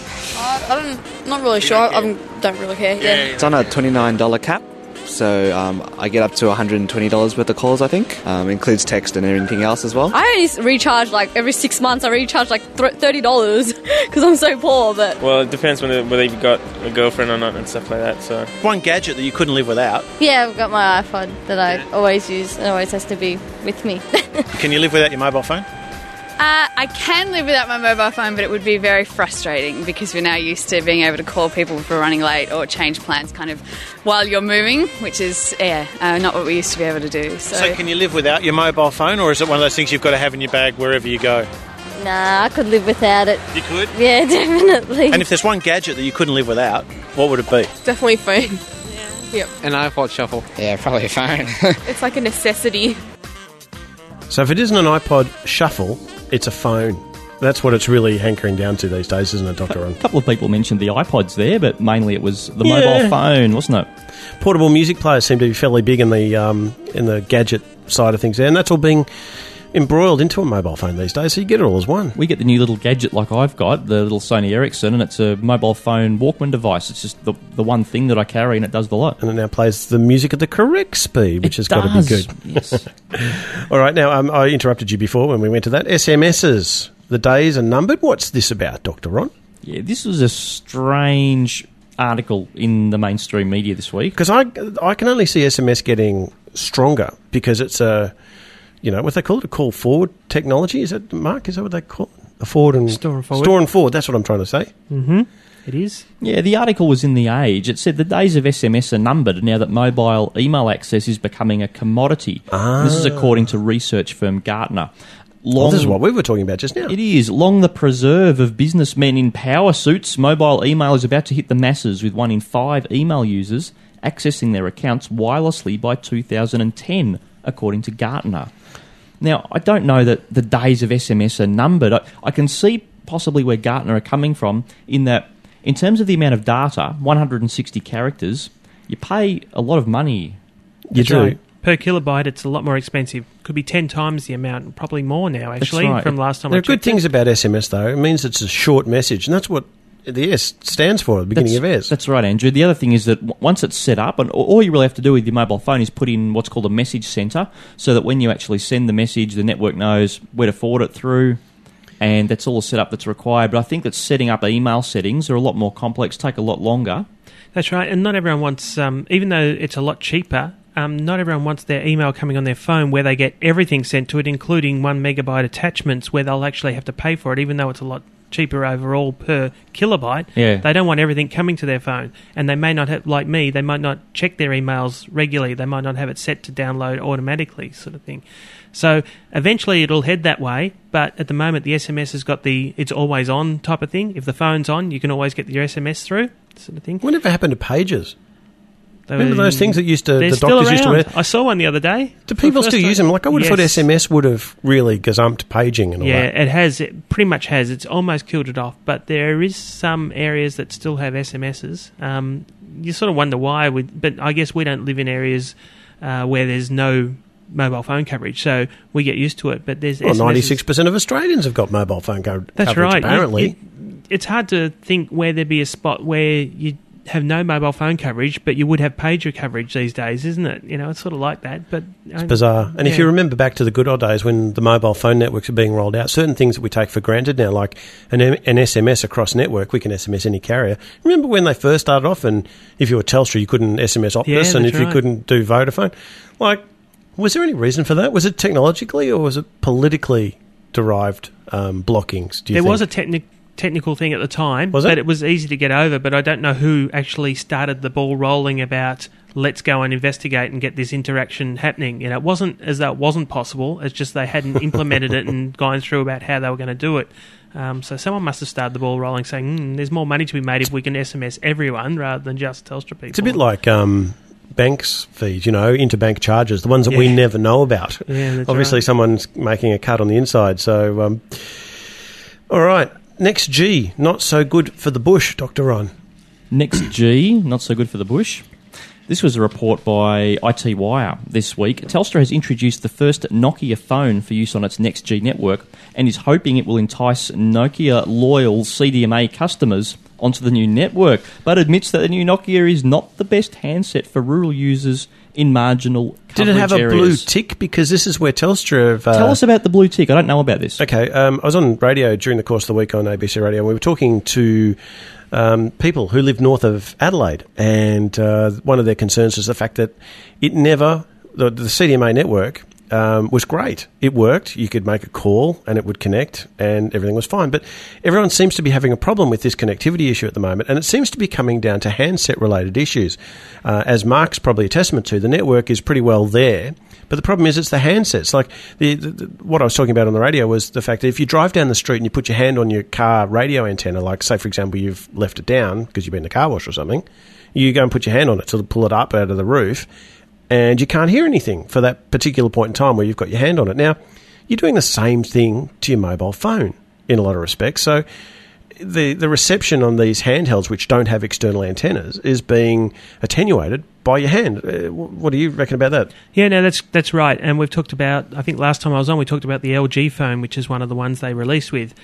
Not really sure. I don't really care. Yeah. It's on a $29 cap. So I get up to $120 worth of calls, I think. Includes text and everything else as well. I only recharge every 6 months. I recharge $30 because I'm so poor. But Well, it depends whether you've got a girlfriend or not and stuff like that. So one gadget that you couldn't live without? yeah, I've got my iPod that I always use. It always has to be with me. Can you live without your mobile phone? I can live without my mobile phone, but it would be very frustrating because we're now used to being able to call people for running late or change plans kind of while you're moving, which is, not what we used to be able to do. So can you live without your mobile phone, or is it one of those things you've got to have in your bag wherever you go? Nah, I could live without it. You could? Yeah, definitely. And if there's one gadget that you couldn't live without, what would it be? Definitely phone. Yep. An iPod Shuffle. Yeah, probably a phone. It's like a necessity. So if it isn't an iPod Shuffle, it's a phone. That's what it's really hankering down to these days, isn't it, Dr. Ron? A couple of people mentioned the iPods there, but mainly it was the mobile phone, wasn't it? Portable music players seem to be fairly big in the gadget side of things there, and that's all being embroiled into a mobile phone these days, so you get it all as one. We get the new little gadget like I've got, the little Sony Ericsson, and it's a mobile phone Walkman device. It's just the one thing that I carry, and it does the lot. And it now plays the music at the correct speed, which has got to be good. Yes. All right, now, I interrupted you before when we went to that. SMSs, the days are numbered. What's this about, Dr. Ron? Yeah, this was a strange article in the mainstream media this week. Because I can only see SMS getting stronger because it's what they call it, a call forward technology. Is it, Mark? Is that what they call it? A forward and store and forward. Store and forward. That's what I'm trying to say. Mm-hmm. It is. Yeah, the article was in The Age. It said the days of SMS are numbered now that mobile email access is becoming a commodity. This is according to research firm Gartner. This is what we were talking about just now. It is. Long the preserve of businessmen in power suits, mobile email is about to hit the masses, with 1 in 5 email users accessing their accounts wirelessly by 2010, according to Gartner. Now, I don't know that the days of SMS are numbered. I can see possibly where Gartner are coming from in that, in terms of the amount of data, 160 characters, you pay a lot of money. You do. Right. Per kilobyte, it's a lot more expensive. Could be 10 times the amount, probably more now, actually, from last time I checked. There are good things about SMS, though. It means it's a short message, and that's what the S stands for at the beginning of S. That's right, Andrew. The other thing is that once it's set up, and all you really have to do with your mobile phone is put in what's called a message centre, so that when you actually send the message, the network knows where to forward it through, and that's all the setup that's required. But I think that setting up email settings are a lot more complex, take a lot longer. That's right, and not everyone wants, even though it's a lot cheaper, not everyone wants their email coming on their phone where they get everything sent to it, including 1 megabyte attachments, where they'll actually have to pay for it, even though it's a lot cheaper overall per kilobyte. Yeah. They don't want everything coming to their phone, and they may not have, like me, they might not check their emails regularly. They might not have it set to download automatically, sort of thing. So eventually it'll head that way, but at the moment the SMS has got it's always on type of thing. If the phone's on, you can always get your SMS through, sort of thing. Whatever happened to pages? Remember those things that the doctors used to wear? I saw one the other day. Do people still use them? Like, I would have thought SMS would have really gazumped paging and all that. Yeah, it has. It pretty much has. It's almost killed it off. But there is some areas that still have SMSs. You sort of wonder why. But I guess we don't live in areas where there's no mobile phone coverage, so we get used to it. But there's 96% of Australians have got mobile phone coverage. That's right. Apparently, it's hard to think where there'd be a spot where you have no mobile phone coverage, but you would have pager coverage these days, isn't it? You know, it's sort of like that. But it's bizarre. And if you remember back to the good old days when the mobile phone networks are being rolled out, certain things that we take for granted now, like an SMS across network, we can SMS any carrier. Remember when they first started off, and if you were Telstra, you couldn't SMS Optus, and if you couldn't do Vodafone, like, was there any reason for that? Was it technologically or was it politically derived blockings? Do you think? There was a technical thing at the time, was it? But it was easy to get over. But I don't know who actually started the ball rolling about let's go and investigate and get this interaction happening. It wasn't as though it wasn't possible. It's just they hadn't implemented it and gone through about how they were going to do it. So someone must have started the ball rolling, saying, there's more money to be made if we can SMS everyone rather than just Telstra people. It's a bit like banks fees, interbank charges, the ones that we never know about. Yeah, that's Obviously, right. someone's making a cut on the inside. So, all right. Next G, not so good for the bush, Dr. Ron. Next G, not so good for the bush. This was a report by IT Wire this week. Telstra has introduced the first Nokia phone for use on its Next G network and is hoping it will entice Nokia loyal CDMA customers onto the new network, but admits that the new Nokia is not the best handset for rural users in marginal coverage Did it have a areas. blue tick? Because this is where Telstra have... Tell us about the blue tick. I don't know about this. Okay, I was on radio during the course of the week on ABC Radio, and we were talking to people who live north of Adelaide, and one of their concerns was the fact that it never... The CDMA network was great. It worked. You could make a call and it would connect and everything was fine. But everyone seems to be having a problem with this connectivity issue at the moment, and it seems to be coming down to handset-related issues. As Mark's probably a testament to, the network is pretty well there, but the problem is it's the handsets. Like what I was talking about on the radio was the fact that if you drive down the street and you put your hand on your car radio antenna, like say, for example, you've left it down because you've been in the car wash or something, you go and put your hand on it to pull it up out of the roof, and you can't hear anything for that particular point in time where you've got your hand on it. Now, you're doing the same thing to your mobile phone in a lot of respects. So the reception on these handhelds, which don't have external antennas, is being attenuated by your hand. What do you reckon about that? Yeah, no, that's right. And we've talked about, I think last time I was on, we talked about the LG phone, which is one of the ones they released with.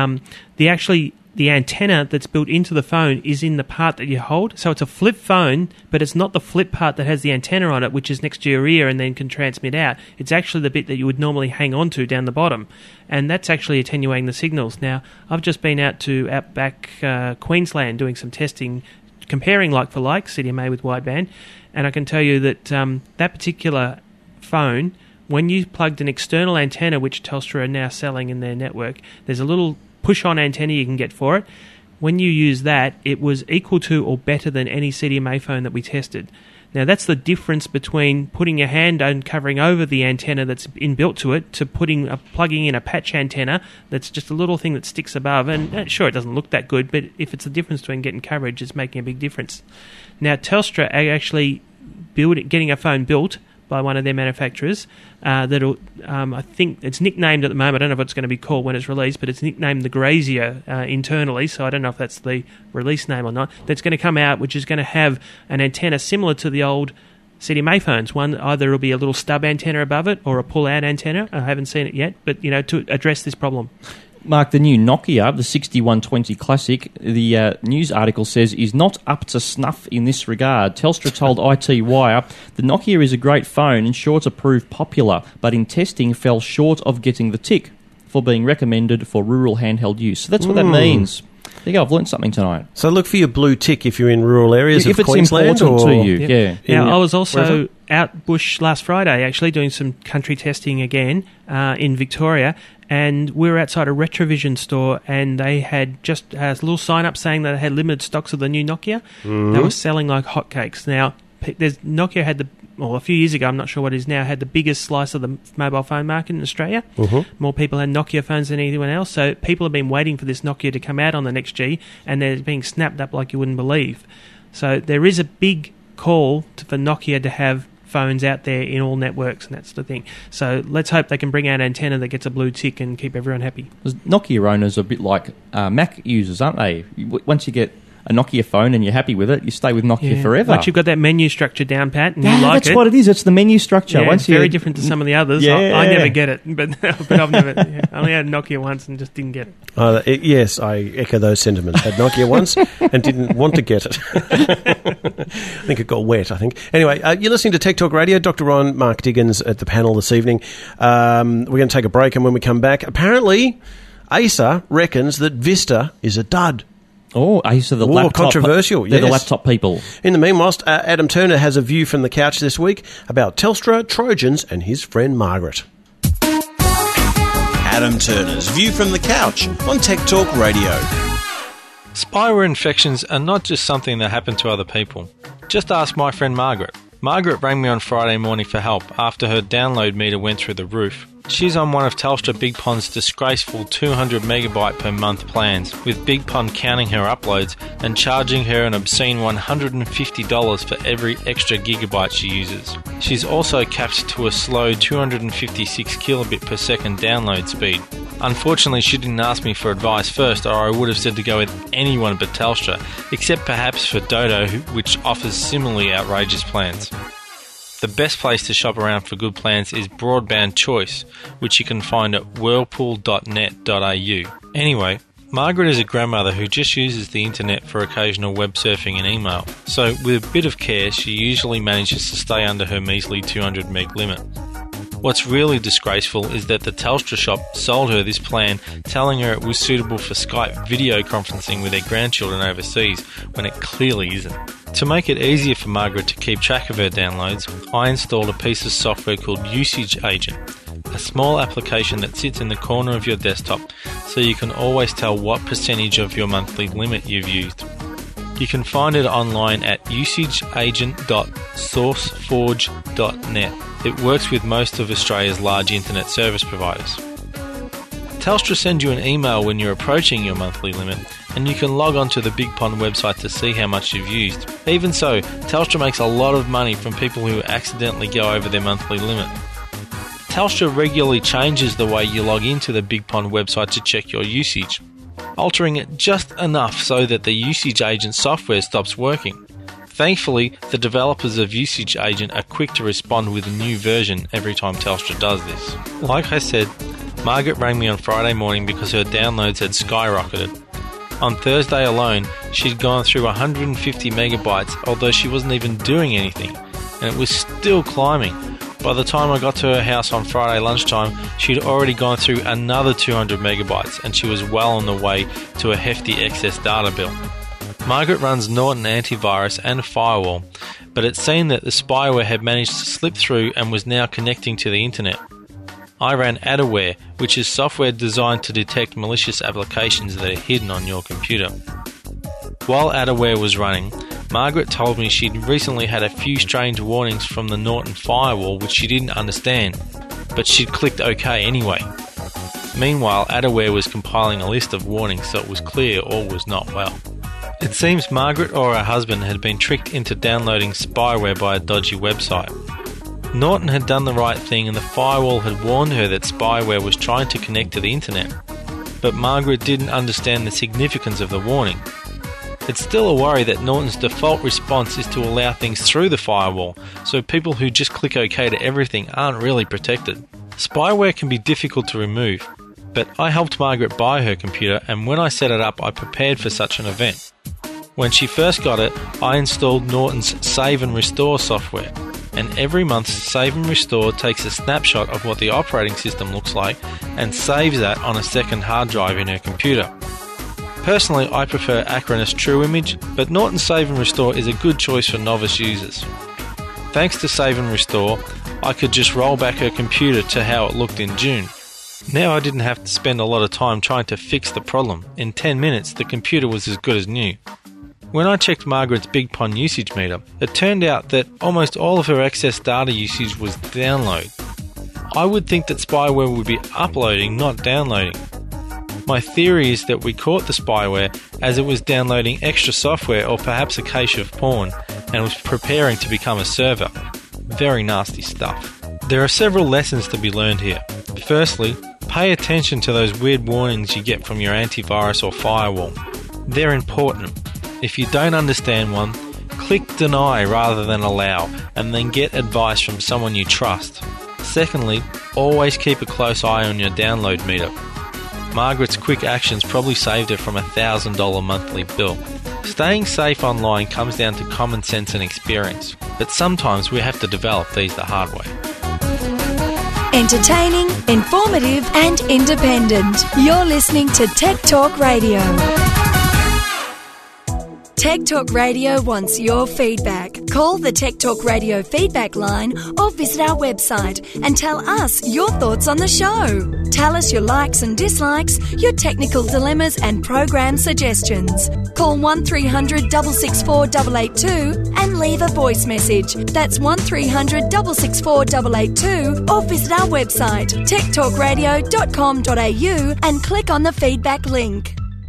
The antenna that's built into the phone is in the part that you hold. So it's a flip phone, but it's not the flip part that has the antenna on it, which is next to your ear and then can transmit out. It's actually the bit that you would normally hang on to down the bottom. And that's actually attenuating the signals. Now, I've just been out to Outback Queensland doing some testing, comparing like for like, CDMA with wideband, and I can tell you that that particular phone, when you plugged an external antenna, which Telstra are now selling in their network, there's a little push-on antenna you can get for it. When you use that, it was equal to or better than any CDMA phone that we tested. Now, that's the difference between putting your hand and covering over the antenna that's inbuilt to it to plugging in a patch antenna that's just a little thing that sticks above. And sure, it doesn't look that good, but if it's the difference between getting coverage, it's making a big difference. Now, Telstra are actually getting a phone built by one of their manufacturers that'll, I think it's nicknamed at the moment, I don't know what it's going to be called when it's released, but it's nicknamed the Grazier internally, so I don't know if that's the release name or not, that's going to come out, which is going to have an antenna similar to the old CDMA phones. One, either it'll be a little stub antenna above it or a pull-out antenna. I haven't seen it yet, but, to address this problem. Mark, the new Nokia, the 6120 Classic, the news article says, is not up to snuff in this regard. Telstra told IT Wire, the Nokia is a great phone and sure to prove popular, but in testing fell short of getting the tick for being recommended for rural handheld use. So that's what that means. There you go, I've learned something tonight. So look for your blue tick if you're in rural areas of Queensland. If it's important to you, Yep. yeah. Now, I was also out bush last Friday, actually, doing some country testing again in Victoria, and we were outside a Retrovision store, and they had just a little sign-up saying that they had limited stocks of the new Nokia. Mm-hmm. They were selling like hotcakes. Now, Nokia had a few years ago, I'm not sure what it is now, had the biggest slice of the mobile phone market in Australia. Mm-hmm. More people had Nokia phones than anyone else, so people have been waiting for this Nokia to come out on the Next G, and they're being snapped up like you wouldn't believe. So there is a big call for Nokia to have phones out there in all networks, and that's the thing. So let's hope they can bring out an antenna that gets a blue tick and keep everyone happy. Nokia owners are a bit like Mac users, aren't they? Once you get a Nokia phone and you're happy with it, you stay with Nokia forever. Once you've got that menu structure down, Pat, and you like that's it. what it is. It's the menu structure. Yeah, Once it's very different to some of the others. Yeah. I never get it, but I've never. I only had Nokia once and just didn't get it. Yes, I echo those sentiments. Had Nokia once and didn't want to get it. I think it got wet, Anyway, you're listening to Tech Talk Radio. Dr. Ron, Mark Diggins at the panel this evening. We're going to take a break, and when we come back, apparently Acer reckons that Vista is a dud. Oh, Acer, the laptop. Controversial, They're the laptop people. In the meanwhile, Adam Turner has a view from the couch this week about Telstra, Trojans, and his friend Margaret. Adam Turner's View from the Couch on Tech Talk Radio. Spyware infections are not just something that happen to other people. Just ask my friend Margaret. Margaret rang me on Friday morning for help after her download meter went through the roof. She's on one of Telstra Big Pond's disgraceful 200 megabyte per month plans, with Big Pond counting her uploads and charging her an obscene $150 for every extra gigabyte she uses. She's also capped to a slow 256 kilobit per second download speed. Unfortunately, she didn't ask me for advice first, or I would have said to go with anyone but Telstra, except perhaps for Dodo, which offers similarly outrageous plans. The best place to shop around for good plans is Broadband Choice, which you can find at whirlpool.net.au. Anyway, Margaret is a grandmother who just uses the internet for occasional web surfing and email, so with a bit of care she usually manages to stay under her measly 200 meg limit. What's really disgraceful is that the Telstra shop sold her this plan, telling her it was suitable for Skype video conferencing with their grandchildren overseas, when it clearly isn't. To make it easier for Margaret to keep track of her downloads, I installed a piece of software called Usage Agent, a small application that sits in the corner of your desktop so you can always tell what percentage of your monthly limit you've used. You can find it online at usageagent.sourceforge.net. It works with most of Australia's large internet service providers. Telstra sends you an email when you're approaching your monthly limit, and you can log on to the Big Pond website to see how much you've used. Even so, Telstra makes a lot of money from people who accidentally go over their monthly limit. Telstra regularly changes the way you log into the Big Pond website to check your usage, altering it just enough so that the Usage Agent software stops working. Thankfully, the developers of Usage Agent are quick to respond with a new version every time Telstra does this. Like I said, Margaret rang me on Friday morning because her downloads had skyrocketed. On Thursday alone, she'd gone through 150 megabytes, although she wasn't even doing anything, and it was still climbing. By the time I got to her house on Friday lunchtime, she'd already gone through another 200 megabytes, and she was well on the way to a hefty excess data bill. Margaret runs Norton Antivirus and Firewall, but it seemed that the spyware had managed to slip through and was now connecting to the internet. I ran Adaware, which is software designed to detect malicious applications that are hidden on your computer. While Adaware was running, Margaret told me she'd recently had a few strange warnings from the Norton Firewall which she didn't understand, but she'd clicked OK anyway. Meanwhile, Adaware was compiling a list of warnings so it was clear all was not well. It seems Margaret or her husband had been tricked into downloading spyware by a dodgy website. Norton had done the right thing and the firewall had warned her that spyware was trying to connect to the internet, but Margaret didn't understand the significance of the warning. It's still a worry that Norton's default response is to allow things through the firewall, so people who just click OK to everything aren't really protected. Spyware can be difficult to remove, but I helped Margaret buy her computer, and when I set it up I prepared for such an event. When she first got it, I installed Norton's Save and Restore software, and every month Save and Restore takes a snapshot of what the operating system looks like and saves that on a second hard drive in her computer. Personally, I prefer Acronis TrueImage, but Norton Save and Restore is a good choice for novice users. Thanks to Save and Restore, I could just roll back her computer to how it looked in June. Now I didn't have to spend a lot of time trying to fix the problem. In 10 minutes, the computer was as good as new. When I checked Margaret's Big Pond usage meter, it turned out that almost all of her excess data usage was download. I would think that spyware would be uploading, not downloading. My theory is that we caught the spyware as it was downloading extra software or perhaps a cache of porn and was preparing to become a server. Very nasty stuff. There are several lessons to be learned here. Firstly, pay attention to those weird warnings you get from your antivirus or firewall. They're important. If you don't understand one, click deny rather than allow, and then get advice from someone you trust. Secondly, always keep a close eye on your download meter. Margaret's quick actions probably saved her from a $1,000 monthly bill. Staying safe online comes down to common sense and experience, but sometimes we have to develop these the hard way. Entertaining, informative and independent. You're listening to Tech Talk Radio. Tech Talk Radio wants your feedback. Call the Tech Talk Radio feedback line or visit our website and tell us your thoughts on the show. Tell us your likes and dislikes, your technical dilemmas and program suggestions. Call 1300 664 882 and leave a voice message. That's 1300 664 882 or visit our website techtalkradio.com.au and click on the feedback link.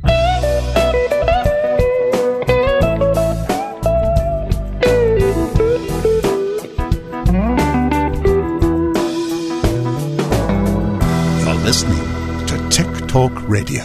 Listening to Tech Talk Radio.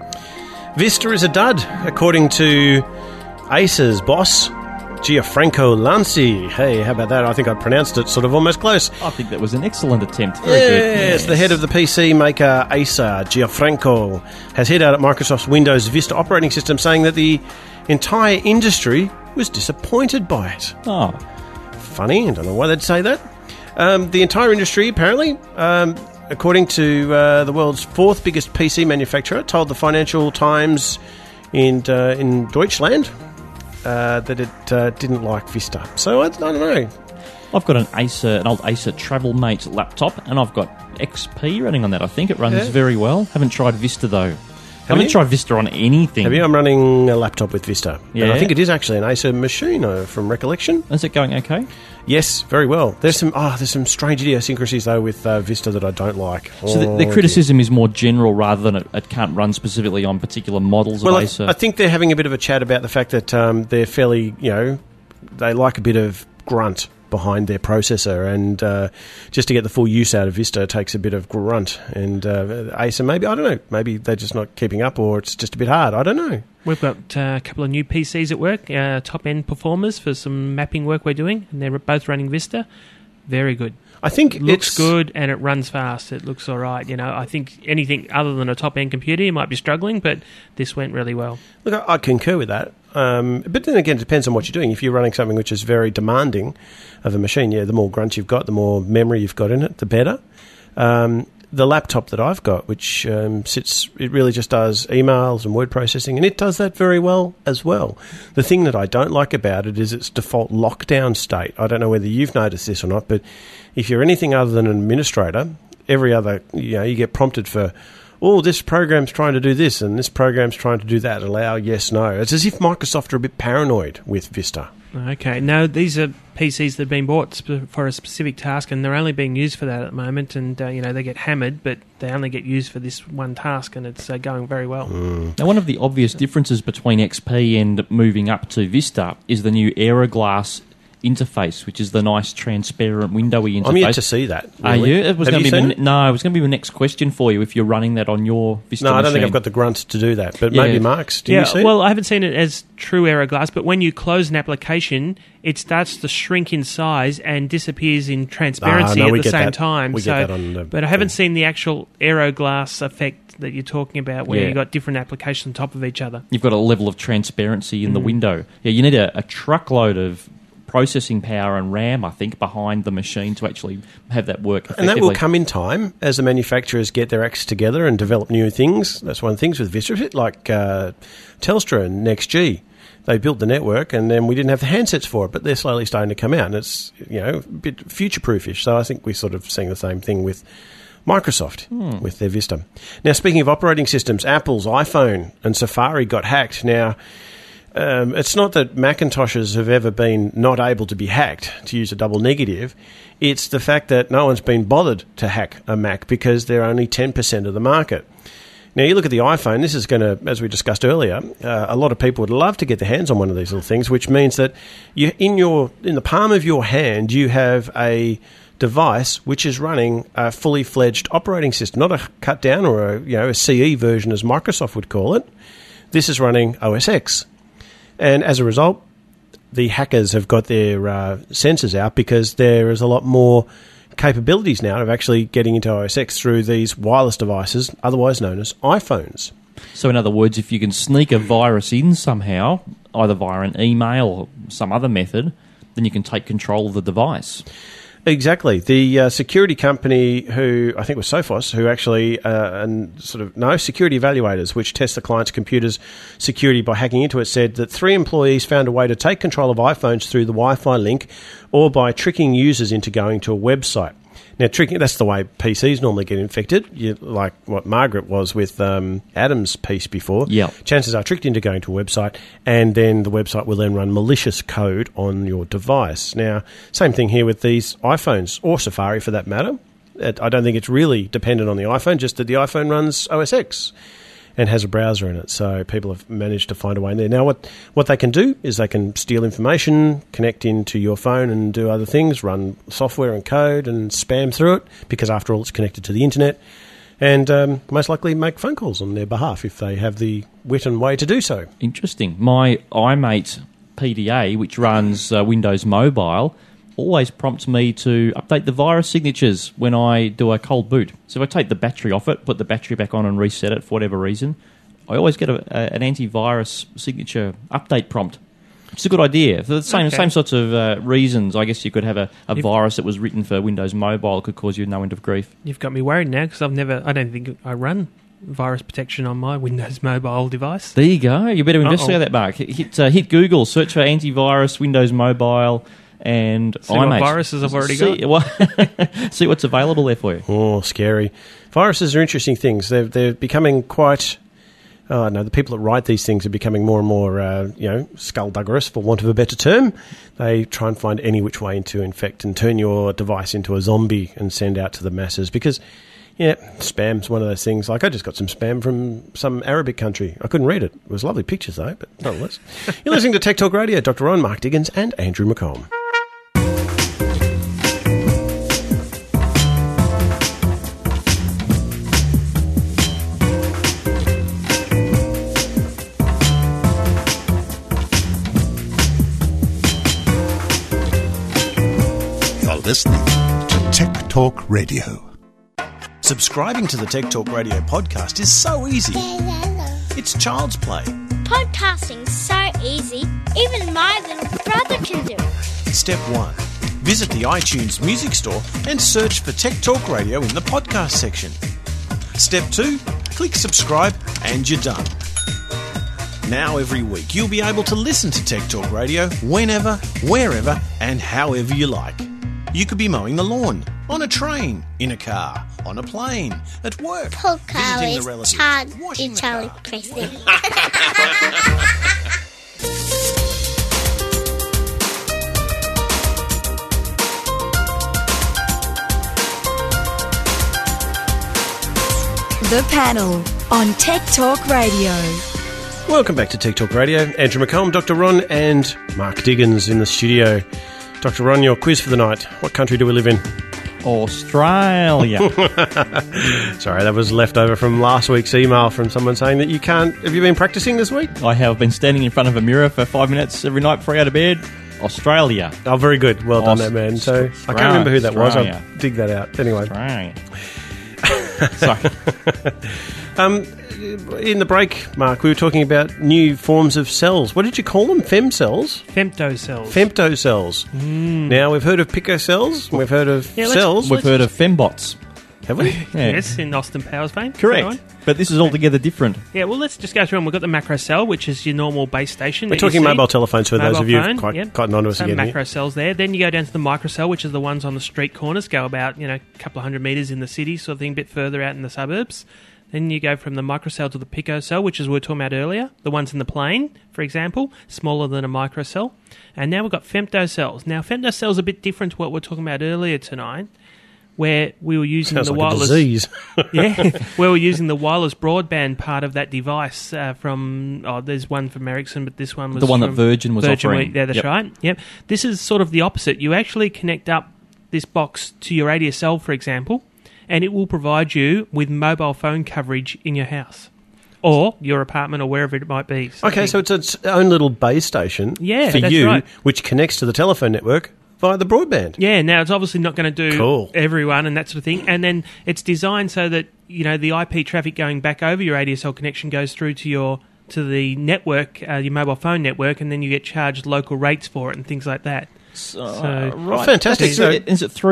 Vista is a dud, according to Acer's boss, Gianfranco Lanci. Hey, how about that? I think I pronounced it sort of almost close. I think that was an excellent attempt. Very good. Yes, the head of the PC maker Acer, Gianfranco, has hit out at Microsoft's Windows Vista operating system, saying that the entire industry was disappointed by it. Oh. Funny, I don't know why they'd say that. The entire industry, apparently, according to the world's fourth biggest PC manufacturer, told the Financial Times in Deutschland that it didn't like Vista. So I don't know. I've got an old Acer TravelMate laptop, and I've got XP running on that. I think it runs very well. Haven't tried Vista though. Haven't tried Vista on anything. Have you? I'm running a laptop with Vista. Yeah. And I think it is actually an Acer machine from recollection. Is it going okay? Yes, very well. There's some strange idiosyncrasies though with Vista that I don't like. So the criticism is more general rather than it can't run specifically on particular models of Acer. I think they're having a bit of a chat about the fact that they're fairly, they like a bit of grunt behind their processor, and just to get the full use out of Vista takes a bit of grunt. And Acer, maybe, I don't know, maybe they're just not keeping up, or it's just a bit hard. I don't know. We've got a couple of new PCs at work, top-end performers for some mapping work we're doing, and they're both running Vista. Very good. I think it looks good and it runs fast. It looks all right. I think anything other than a top-end computer, you might be struggling, but this went really well. Look, I concur with that. But then again, it depends on what you're doing. If you're running something which is very demanding of a machine, the more grunt you've got, the more memory you've got in it, the better. The laptop that I've got, which it really just does emails and word processing, and it does that very well as well. The thing that I don't like about it is its default lockdown state. I don't know whether you've noticed this or not, but if you're anything other than an administrator, every other, you get prompted for, this program's trying to do this and this program's trying to do that. Allow, yes, no. It's as if Microsoft are a bit paranoid with Vista. Okay. No, these are PCs that have been bought for a specific task, and they're only being used for that at the moment. And, they get hammered, but they only get used for this one task, and it's going very well. Now, one of the obvious differences between XP and moving up to Vista is the new Aeroglass interface, which is the nice transparent windowy interface. I'm yet to see that. Really. Are you? It was Have going you to be seen it? No, it was going to be the next question for you if you're running that on your Vista No, I don't think machine. I've got the grunt to do that, but maybe Mark's. Do you see it? Well, I haven't seen it as true Aeroglass, but when you close an application, it starts to shrink in size and disappears in transparency at the same time. We get that on the but I haven't seen the actual Aeroglass effect that you're talking about, where you've got different applications on top of each other. You've got a level of transparency in the window. Yeah, you need a truckload of processing power and RAM, I think, behind the machine to actually have that work effectively. And that will come in time as the manufacturers get their acts together and develop new things. That's one of the things with Vista, a bit like Telstra and NextG. They built the network, and then we didn't have the handsets for it, but they're slowly starting to come out, and it's a bit future-proofish. So I think we're sort of seeing the same thing with Microsoft with their Vista. Now, speaking of operating systems, Apple's iPhone and Safari got hacked. Now, it's not that Macintoshes have ever been not able to be hacked, to use a double negative. It's the fact that no one's been bothered to hack a Mac because they're only 10% of the market. Now, you look at the iPhone, this is going to, as we discussed earlier, a lot of people would love to get their hands on one of these little things, which means that in the palm of your hand, you have a device which is running a fully fledged operating system, not a cut down or a CE version as Microsoft would call it. This is running OS X. And as a result, the hackers have got their sensors out because there is a lot more capabilities now of actually getting into OS X through these wireless devices, otherwise known as iPhones. So in other words, if you can sneak a virus in somehow, either via an email or some other method, then you can take control of the device. Exactly. The security company who, I think was Sophos, who actually, security evaluators, which test the client's computer's security by hacking into it, said that 3 employees found a way to take control of iPhones through the Wi-Fi link or by tricking users into going to a website. Now, that's the way PCs normally get infected, like what Margaret was with Adam's piece before. Yeah. Chances are tricked into going to a website, and then the website will then run malicious code on your device. Now, same thing here with these iPhones, or Safari for that matter. I don't think it's really dependent on the iPhone, just that the iPhone runs OS X and has a browser in it. So people have managed to find a way in there. Now, what they can do is they can steal information, connect into your phone and do other things, run software and code and spam through it, because after all, it's connected to the internet, and most likely make phone calls on their behalf if they have the wit and way to do so. Interesting. My iMate PDA, which runs Windows Mobile, always prompts me to update the virus signatures when I do a cold boot. So if I take the battery off it, put the battery back on and reset it for whatever reason, I always get an antivirus signature update prompt. It's a good idea. For the same sorts of reasons, I guess you could have a virus that was written for Windows Mobile could cause you no end of grief. You've got me worried now, because I don't think I run virus protection on my Windows Mobile device. There you go. You better investigate that, Mark. Hit Google, search for antivirus, Windows Mobile, and see what viruses I've already got. See what's available there for you. Oh, scary. Viruses are interesting things. They're becoming quite... the people that write these things are becoming more and more, skullduggerous, for want of a better term. They try and find any which way to infect and turn your device into a zombie and send out to the masses. Because, spam's one of those things. Like, I just got some spam from some Arabic country. I couldn't read it. It was lovely pictures, though, but nonetheless. You're listening to Tech Talk Radio. Dr. Ron, Mark Diggins and Andrew McComb. Listening to Tech Talk Radio. Subscribing to the Tech Talk Radio podcast is so easy. It's child's play. Podcasting's so easy, even my little brother can do it. Step 1. Visit the iTunes Music Store and search for Tech Talk Radio in the podcast section. Step 2. Click subscribe and you're done. Now every week you'll be able to listen to Tech Talk Radio whenever, wherever and however you like. You could be mowing the lawn, on a train, in a car, on a plane, at work, visiting the relatives, washing the car. The Panel on Tech Talk Radio. Welcome back to Tech Talk Radio. Andrew McComb, Dr. Ron and Mark Diggins in the studio. Dr. Ron, your quiz for the night. What country do we live in? Australia. Sorry, that was left over from last week's email from someone saying that you can't... Have you been practicing this week? I have been standing in front of a mirror for 5 minutes every night before I go to bed. Australia. Oh, very good. Well done, that man. So I can't remember who that was. I'll dig that out. Anyway. Sorry. In the break, Mark, we were talking about new forms of cells. What did you call them? Femcells? Femtocells. Femtocells. Now, we've heard of picocells. We've heard of cells. We've heard of fembots. Have we? Yes, in Austin Powers fame. Correct. But this is altogether different. Yeah, well, let's just go through them. We've got the macro cell, which is your normal base station. We're talking mobile telephones for those of you quite anonymous again. Macro cells there. Then you go down to the microcell, which is the ones on the street corners, go about, a couple of 100 metres in the city, sort of thing, a bit further out in the suburbs. Then you go from the microcell to the picocell, which is what we were talking about earlier. The ones in the plane, for example, smaller than a microcell. And now we've got femtocells. Now, femtocells are a bit different to what we were talking about earlier tonight, where we were using Sounds the like wireless... a disease. where we're using the wireless broadband part of that device from... there's one from Ericsson, but this one was the one that Virgin was offering. Yeah, that's right. Yep. This is sort of the opposite. You actually connect up this box to your ADSL, for example, and it will provide you with mobile phone coverage in your house or your apartment or wherever it might be. So it's its own little base station for you, right, which connects to the telephone network via the broadband. Yeah, now it's obviously not going to do everyone and that sort of thing. And then it's designed so that, the IP traffic going back over your ADSL connection goes through to the network, your mobile phone network, and then you get charged local rates for it and things like that. Right. Fantastic. Is it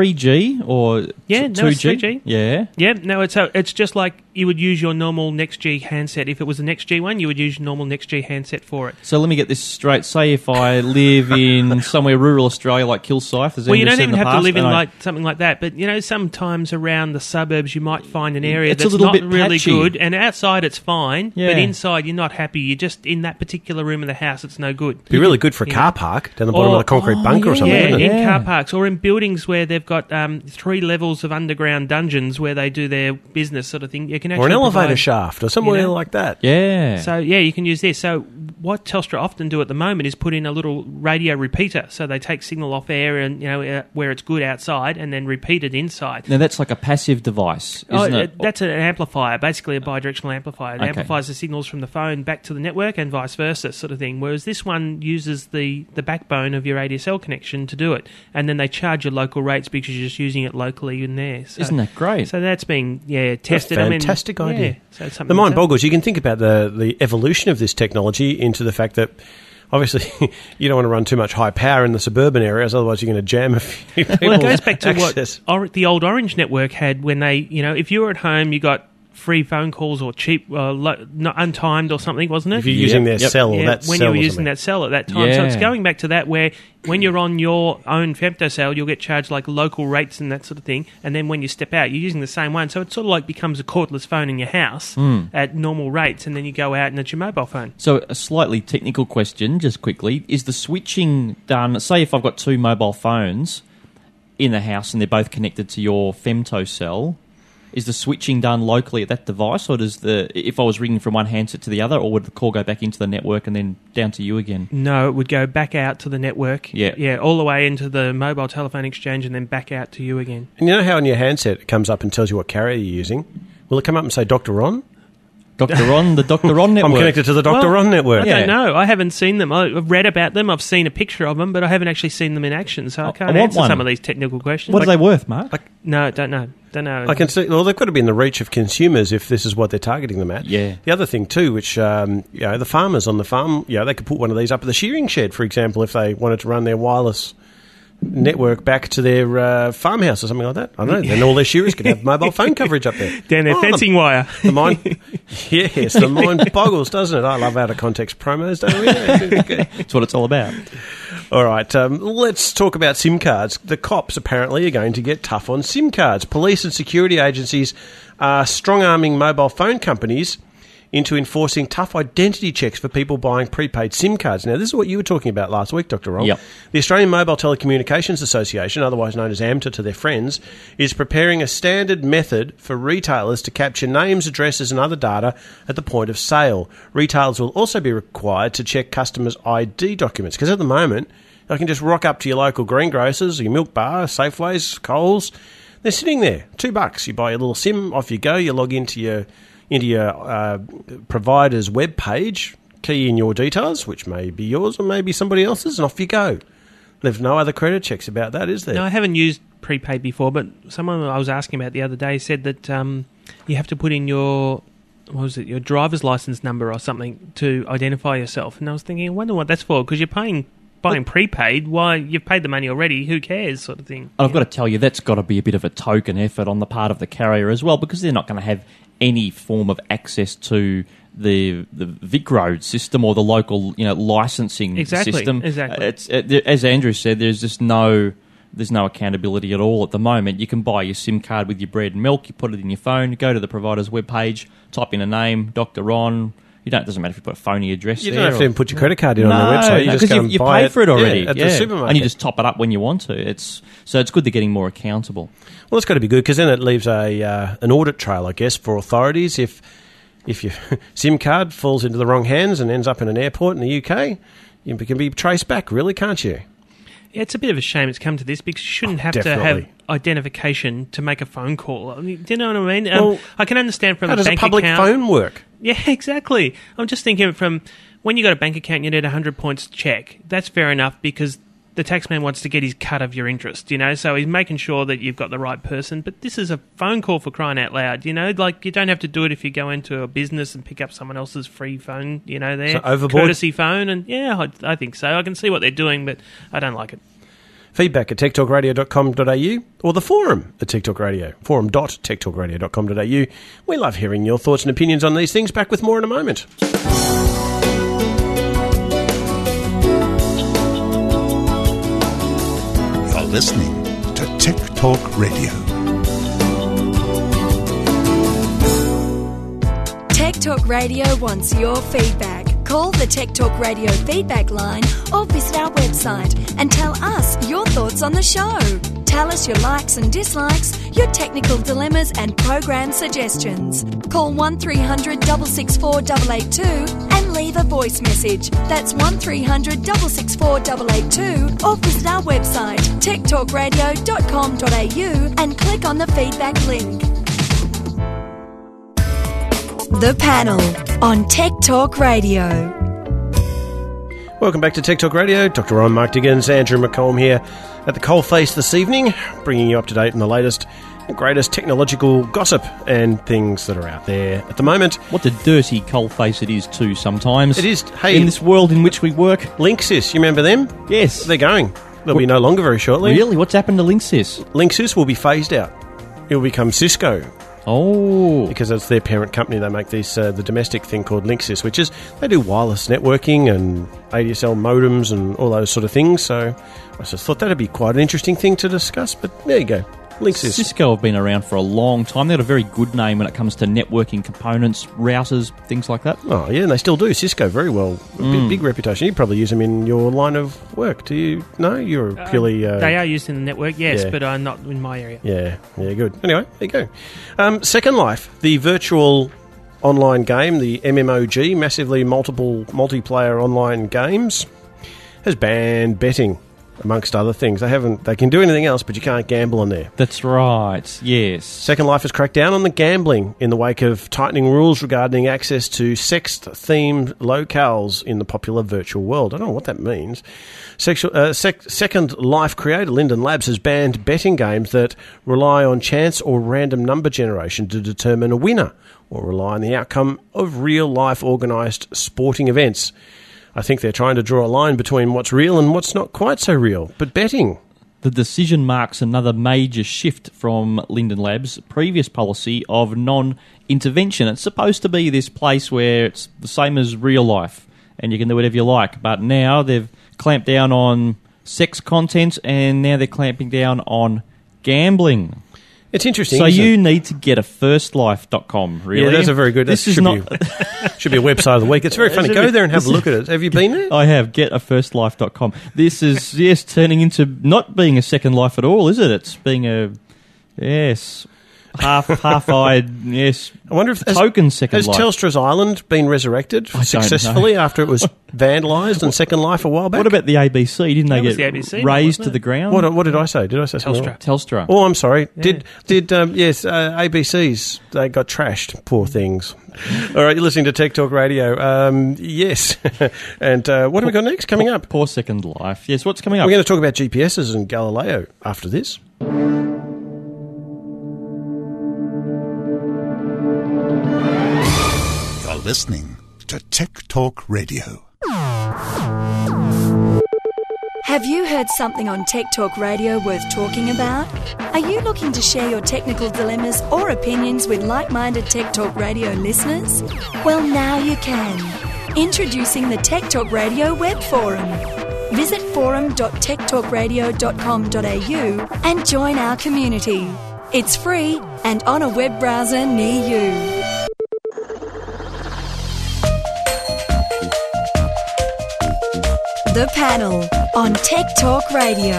3G or Yeah, 2G? no, it's 3G. Yeah. Yeah, no, it's just like you would use your normal NextG handset. If it was a NextG one, you would use your normal NextG handset for it. So let me get this straight. Say if I live in somewhere rural Australia like Kilsyth, as Well, you Andrew don't said even in the have to past, live in and like something like that. But sometimes around the suburbs, you might find an area It's a that's little not bit really patchy. good, and outside it's fine, Yeah. but inside you're not happy. You're just in that particular room of the house. It's no good. Be really good for a car park down the bottom of a concrete bunker or something. Yeah, Isn't it? in car parks or in buildings where they've got 3 levels of underground dungeons where they do their business sort of thing. You can actually Or an elevator provide, shaft or somewhere like that. Yeah. So you can use this. So what Telstra often do at the moment is put in a little radio repeater. So they take signal off air and where it's good outside, and then repeat it inside. Now that's like a passive device, isn't it? That's an amplifier, basically a bidirectional amplifier. It Okay. amplifies the signals from the phone back to the network and vice versa, sort of thing. Whereas this one uses the backbone of your ADSL connection to do it, and then they charge you local rates because you're just using it locally in there. So, Isn't that great? So that's being tested. Fantastic idea. Yeah, so it's something The mind that's- boggles. You can think about the evolution of this technology into the fact that obviously you don't want to run too much high power in the suburban areas, otherwise you're going to jam a few people. Well, it goes back to access. what the old Orange network had when they, if you were at home, you got free phone calls or cheap, not untimed or something, wasn't it? If you're using their cell or that when cell you were or using something. that cell at that time. So it's Yeah. going back to that where when you're on your own femtocell, you'll get charged like local rates and that sort of thing. And then when you step out, you're using the same one. So it sort of like becomes a cordless phone in your house at normal rates, and then you go out and it's your mobile phone. So a slightly technical question, just quickly. Is the switching done, say if I've got 2 mobile phones in the house and they're both connected to your femtocell, is the switching done locally at that device, or if I was ringing from one handset to the other, or would the call go back into the network and then down to you again? No, it would go back out to the network. Yeah. all the way into the mobile telephone exchange and then back out to you again. And you know how on your handset it comes up and tells you what carrier you're using? Will it come up and say Dr. Ron? Dr. Ron, the Dr. Ron network. I'm connected to the Dr. Ron network. I don't know. I haven't seen them. I've read about them. I've seen a picture of them, but I haven't actually seen them in action, so I can't want answer one. some of these technical questions. What are they worth, Mark? No, don't know. Don't know. I can see. Well, they've got to be in the reach of consumers if this is what they're targeting them at. Yeah. The other thing too, which the farmers on the farm, they could put one of these up at the shearing shed, for example, if they wanted to run their wireless network back to their farmhouse or something like that. I don't know. Then all their shearers could have mobile phone coverage up there. Down their fencing wire. The mind, yes, the mind boggles, doesn't it? I love out of context promos, don't we? That's what it's all about. All right, let's talk about SIM cards. The cops apparently are going to get tough on SIM cards. Police and security agencies are strong-arming mobile phone companies into enforcing tough identity checks for people buying prepaid SIM cards. Now, this is what you were talking about last week, Dr. Ron. Yep. The Australian Mobile Telecommunications Association, otherwise known as AMTA to their friends, is preparing a standard method for retailers to capture names, addresses and other data at the point of sale. Retailers will also be required to check customers' ID documents, because at the moment, I can just rock up to your local greengrocers, your Milk Bar, Safeways, Coles. They're sitting there, $2. You buy your little SIM, off you go, you log into your provider's web page, key in your details, which may be yours or maybe somebody else's, and off you go. There's no other credit checks about that, is there? No, I haven't used prepaid before, but someone I was asking about the other day said that you have to put in your driver's license number or something to identify yourself. And I was thinking, I wonder what that's for, because you're buying prepaid. Why, you've paid the money already, who cares, sort of thing. I've got to tell you, that's got to be a bit of a token effort on the part of the carrier as well, because they're not going to have any form of access to the VicRoad system or the local licensing system. Exactly. As Andrew said, there's just no accountability at all at the moment. You can buy your SIM card with your bread and milk, you put it in your phone, you go to the provider's webpage, type in a name, Dr. Ron. It doesn't matter if you put a phony address you there. don't have to even put your credit card in on their website. You just go and you buy pay it for it already at the supermarket. and you just top it up when you want to. So it's good they're getting more accountable. Well, it's got to be good, because then it leaves an audit trail, I guess, for authorities. If your SIM card falls into the wrong hands and ends up in an airport in the UK, you can be traced back, really, can't you? Yeah, it's a bit of a shame it's come to this, because you shouldn't have to have identification to make a phone call. I mean, do you know what I mean? Well, I can understand from how a does bank a public account. phone work? Yeah, exactly. I'm just thinking from when you got a bank account, you need 100 points check. That's fair enough, because the taxman wants to get his cut of your interest, so he's making sure that you've got the right person. But this is a phone call, for crying out loud, like you don't have to do it if you go into a business and pick up someone else's free phone, their So overboard? courtesy phone. And yeah, I think so. I can see what they're doing, but I don't like it. Feedback at techtalkradio.com.au or the forum at Tech Talk Radio, forum.techtalkradio.com.au. We love hearing your thoughts and opinions on these things. Back with more in a moment. You're listening to Tech Talk Radio. Tech Talk Radio wants your feedback. Call the Tech Talk Radio feedback line or visit our website and tell us your thoughts on the show. Tell us your likes and dislikes, your technical dilemmas and program suggestions. Call 1300 664 882 and leave a voice message. That's 1300 664 882 or visit our website techtalkradio.com.au and click on the feedback link. The Panel on Tech Talk Radio. Welcome back to Tech Talk Radio. Dr. Ron, Mark Diggins, Andrew McComb here at the Coalface this evening, bringing you up to date on the latest and greatest technological gossip and things that are out there at the moment. What a dirty coalface it is too sometimes. It is. Hey, in this world in which we work. Linksys, you remember them? Yes. They're going. They'll be no longer very shortly. Really? What's happened to Linksys? Linksys will be phased out. It will become Cisco. Oh. Because it's their parent company. They make these the domestic thing called Linksys, which is, they do wireless networking and ADSL modems and all those sort of things. So I just thought that'd be quite an interesting thing to discuss. But there you go. Linksys. Cisco have been around for a long time. They've got a very good name when it comes to networking components, routers, things like that. Oh, yeah, and they still do. Cisco, very well. Big reputation. You probably use them in your line of work. Do you? No? You're purely... they are used in the network, yes, yeah. but not in my area. Yeah, good. Anyway, there you go. Second Life, the virtual online game, the MMOG, massively multiplayer online games, has banned betting, amongst other things. They can do anything else, but you can't gamble on there. That's right, yes. Second Life has cracked down on the gambling in the wake of tightening rules regarding access to sex-themed locales in the popular virtual world. I don't know what that means. Second Life creator Linden Labs has banned betting games that rely on chance or random number generation to determine a winner, or rely on the outcome of real-life organised sporting events. I think they're trying to draw a line between what's real and what's not quite so real. But betting... The decision marks another major shift from Linden Labs' previous policy of non-intervention. It's supposed to be this place where it's the same as real life and you can do whatever you like. But now they've clamped down on sex content and now they're clamping down on gambling. It's interesting. So you need to get a firstlife.com, really. Yeah, that's a very good... This should be a website of the week. It's very funny. Go there and have a look at it. Have you been there? I have. Get a firstlife.com. This is, yes, turning into not being a Second Life at all, is it? It's being a, yes, half-eyed, yes, I wonder if token Second Life. Has Telstra's Island been resurrected successfully after it was vandalised in Second Life a while back? What about the ABC? Didn't they get razed to the ground? What did I say? Did I say something wrong? Telstra. Oh, I'm sorry. Yeah. Yes, ABC's, they got trashed, poor things. All right, you're listening to Tech Talk Radio. Yes. And what have we got next coming up? Poor Second Life. Yes, what's coming up? We're going to talk about GPSs and Galileo after this. You're listening to Tech Talk Radio. Have you heard something on Tech Talk Radio worth talking about? Are you looking to share your technical dilemmas or opinions with like-minded Tech Talk Radio listeners? Well, now you can. Introducing the Tech Talk Radio web forum. Visit forum.techtalkradio.com.au and join our community. It's free and on a web browser near you. The Panel on Tech Talk Radio.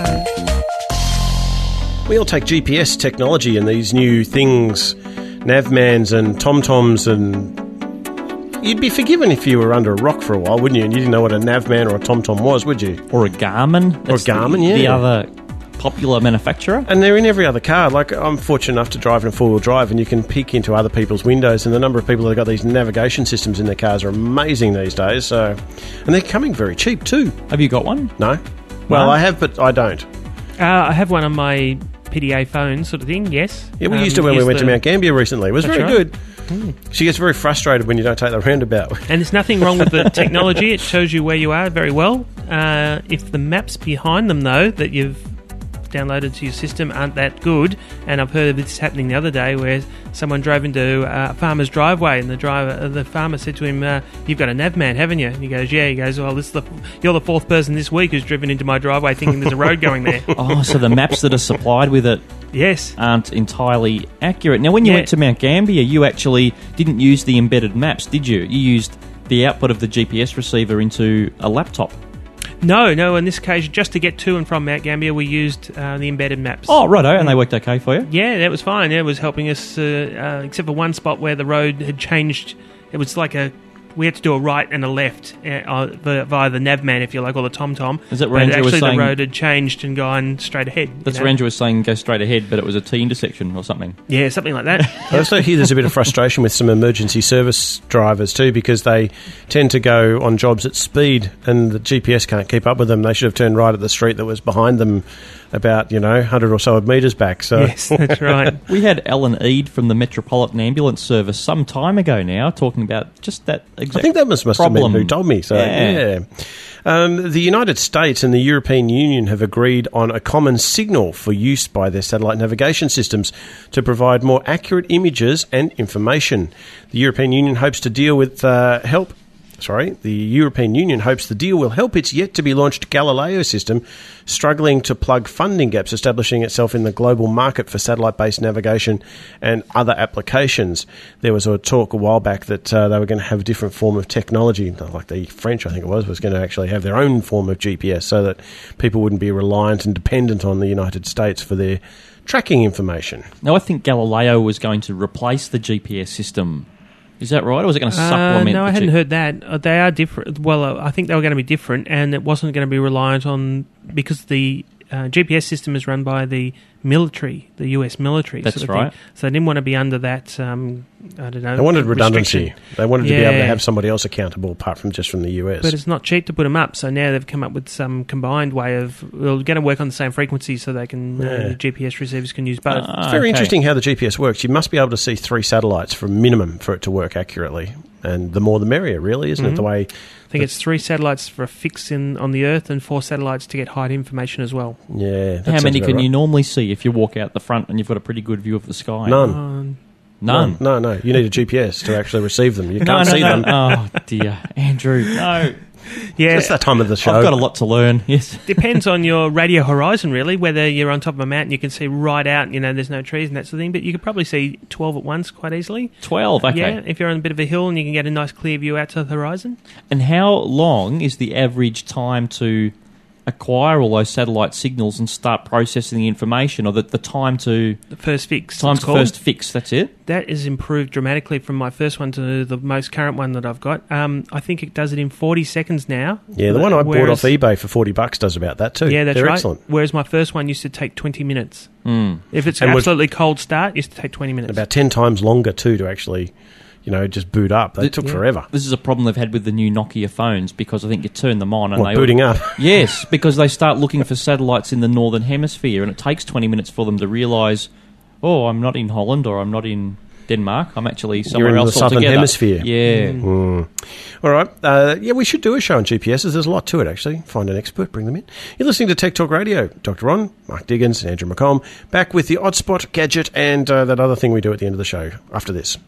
We all take GPS technology and these new things, Navmans and TomToms, and you'd be forgiven if you were under a rock for a while, wouldn't you? And you didn't know what a Navman or a TomTom was, would you? Or a Garmin. Or a Garmin, yeah. The other popular manufacturer. And they're in every other car. Like, I'm fortunate enough to drive in a four-wheel drive, and you can peek into other people's windows, and the number of people that have got these navigation systems in their cars are amazing these days. So, and they're coming very cheap too. Have you got one? No. Well, I have, but I don't. I have one on my PDA phone sort of thing, yes. Yeah, we used it when we went to Mount Gambier recently. It was very good. Mm. She gets very frustrated when you don't take the roundabout. And there's nothing wrong with the technology. It shows you where you are very well. If the map's behind them, though, that you've downloaded to your system aren't that good. And I've heard of this happening the other day where someone drove into a farmer's driveway, and the farmer said to him, "You've got a Navman, haven't you?" And he goes, "Yeah." He goes, "Well, you're the fourth person this week who's driven into my driveway thinking there's a road going there." Oh, so the maps that are supplied with it aren't entirely accurate. Now, when you went to Mount Gambier, you actually didn't use the embedded maps, did you? You used the output of the GPS receiver into a laptop. No. In this occasion, just to get to and from Mount Gambier, we used the embedded maps. Oh, righto, and they worked okay for you? Yeah, that was fine. It was helping us, except for one spot where the road had changed. It was like we had to do a right and a left via the Navman, if you like, or the TomTom. Is that where Andrew was saying... the road had changed and gone straight ahead. That's where Andrew was saying go straight ahead, but it was a T intersection or something. Yeah, something like that. I also hear there's a bit of frustration with some emergency service drivers too, because they tend to go on jobs at speed and the GPS can't keep up with them. They should have turned right at the street that was behind them about, 100 or so metres back. So. Yes, that's right. We had Alan Eade from the Metropolitan Ambulance Service some time ago now talking about just that exact I think that must problem. have been who told me. So, yeah. The United States and the European Union have agreed on a common signal for use by their satellite navigation systems to provide more accurate images and information. The European Union hopes to deal with The European Union hopes the deal will help its yet-to-be-launched Galileo system, struggling to plug funding gaps, establishing itself in the global market for satellite-based navigation and other applications. There was a talk a while back that they were going to have a different form of technology, like the French, I think it was going to actually have their own form of GPS so that people wouldn't be reliant and dependent on the United States for their tracking information. Now, I think Galileo was going to replace the GPS system. Is that right, or was it going to supplement? No, I hadn't heard that. They are different. Well, I think they were going to be different, and it wasn't going to be reliant on... Because the GPS system is run by the military, the US military. That's sort of right. thing. So they didn't want to be under that, I don't know... They wanted redundancy. restriction. They wanted to be able to have somebody else accountable apart from just from the US. But it's not cheap to put them up, so now they've come up with some combined way of... We're going to work on the same frequency so they can... the GPS receivers can use both. It's very interesting how the GPS works. You must be able to see 3 satellites for minimum for it to work accurately. And the more the merrier, really, isn't it? The way... I think it's 3 satellites for a fix on the Earth and 4 satellites to get height information as well. Yeah. How many can you normally see if you walk out the front and you've got a pretty good view of the sky? None. None? No. You need a GPS to actually receive them. You can't see them. Oh, dear. Andrew, no. Yeah, it's that time of the show. I've got a lot to learn, yes. Depends on your radio horizon, really, whether you're on top of a mountain, you can see right out, there's no trees and that sort of thing, but you could probably see 12 at once quite easily. 12, okay. Yeah, if you're on a bit of a hill and you can get a nice clear view out to the horizon. And how long is the average time to acquire all those satellite signals and start processing the information, or the time to... The first fix. Time to first fix, that's it? That is improved dramatically from my first one to the most current one that I've got. I think it does it in 40 seconds now. Yeah, the one I bought off eBay for $40 does about that too. Yeah, that's They're right. excellent. Whereas my first one used to take 20 minutes. Mm. If it's absolutely cold start, it used to take 20 minutes. About 10 times longer too to actually... just boot up. They took forever. This is a problem they've had with the new Nokia phones, because I think you turn them on and booting up? Yes, because they start looking for satellites in the northern hemisphere, and it takes 20 minutes for them to realise, I'm not in Holland or I'm not in Denmark. I'm actually somewhere else altogether. You're in the southern hemisphere. Yeah. Mm. All right. We should do a show on GPSs. There's a lot to it, actually. Find an expert, bring them in. You're listening to Tech Talk Radio. Dr. Ron, Mark Diggins, Andrew McComb, back with the Oddspot gadget and that other thing we do at the end of the show after this.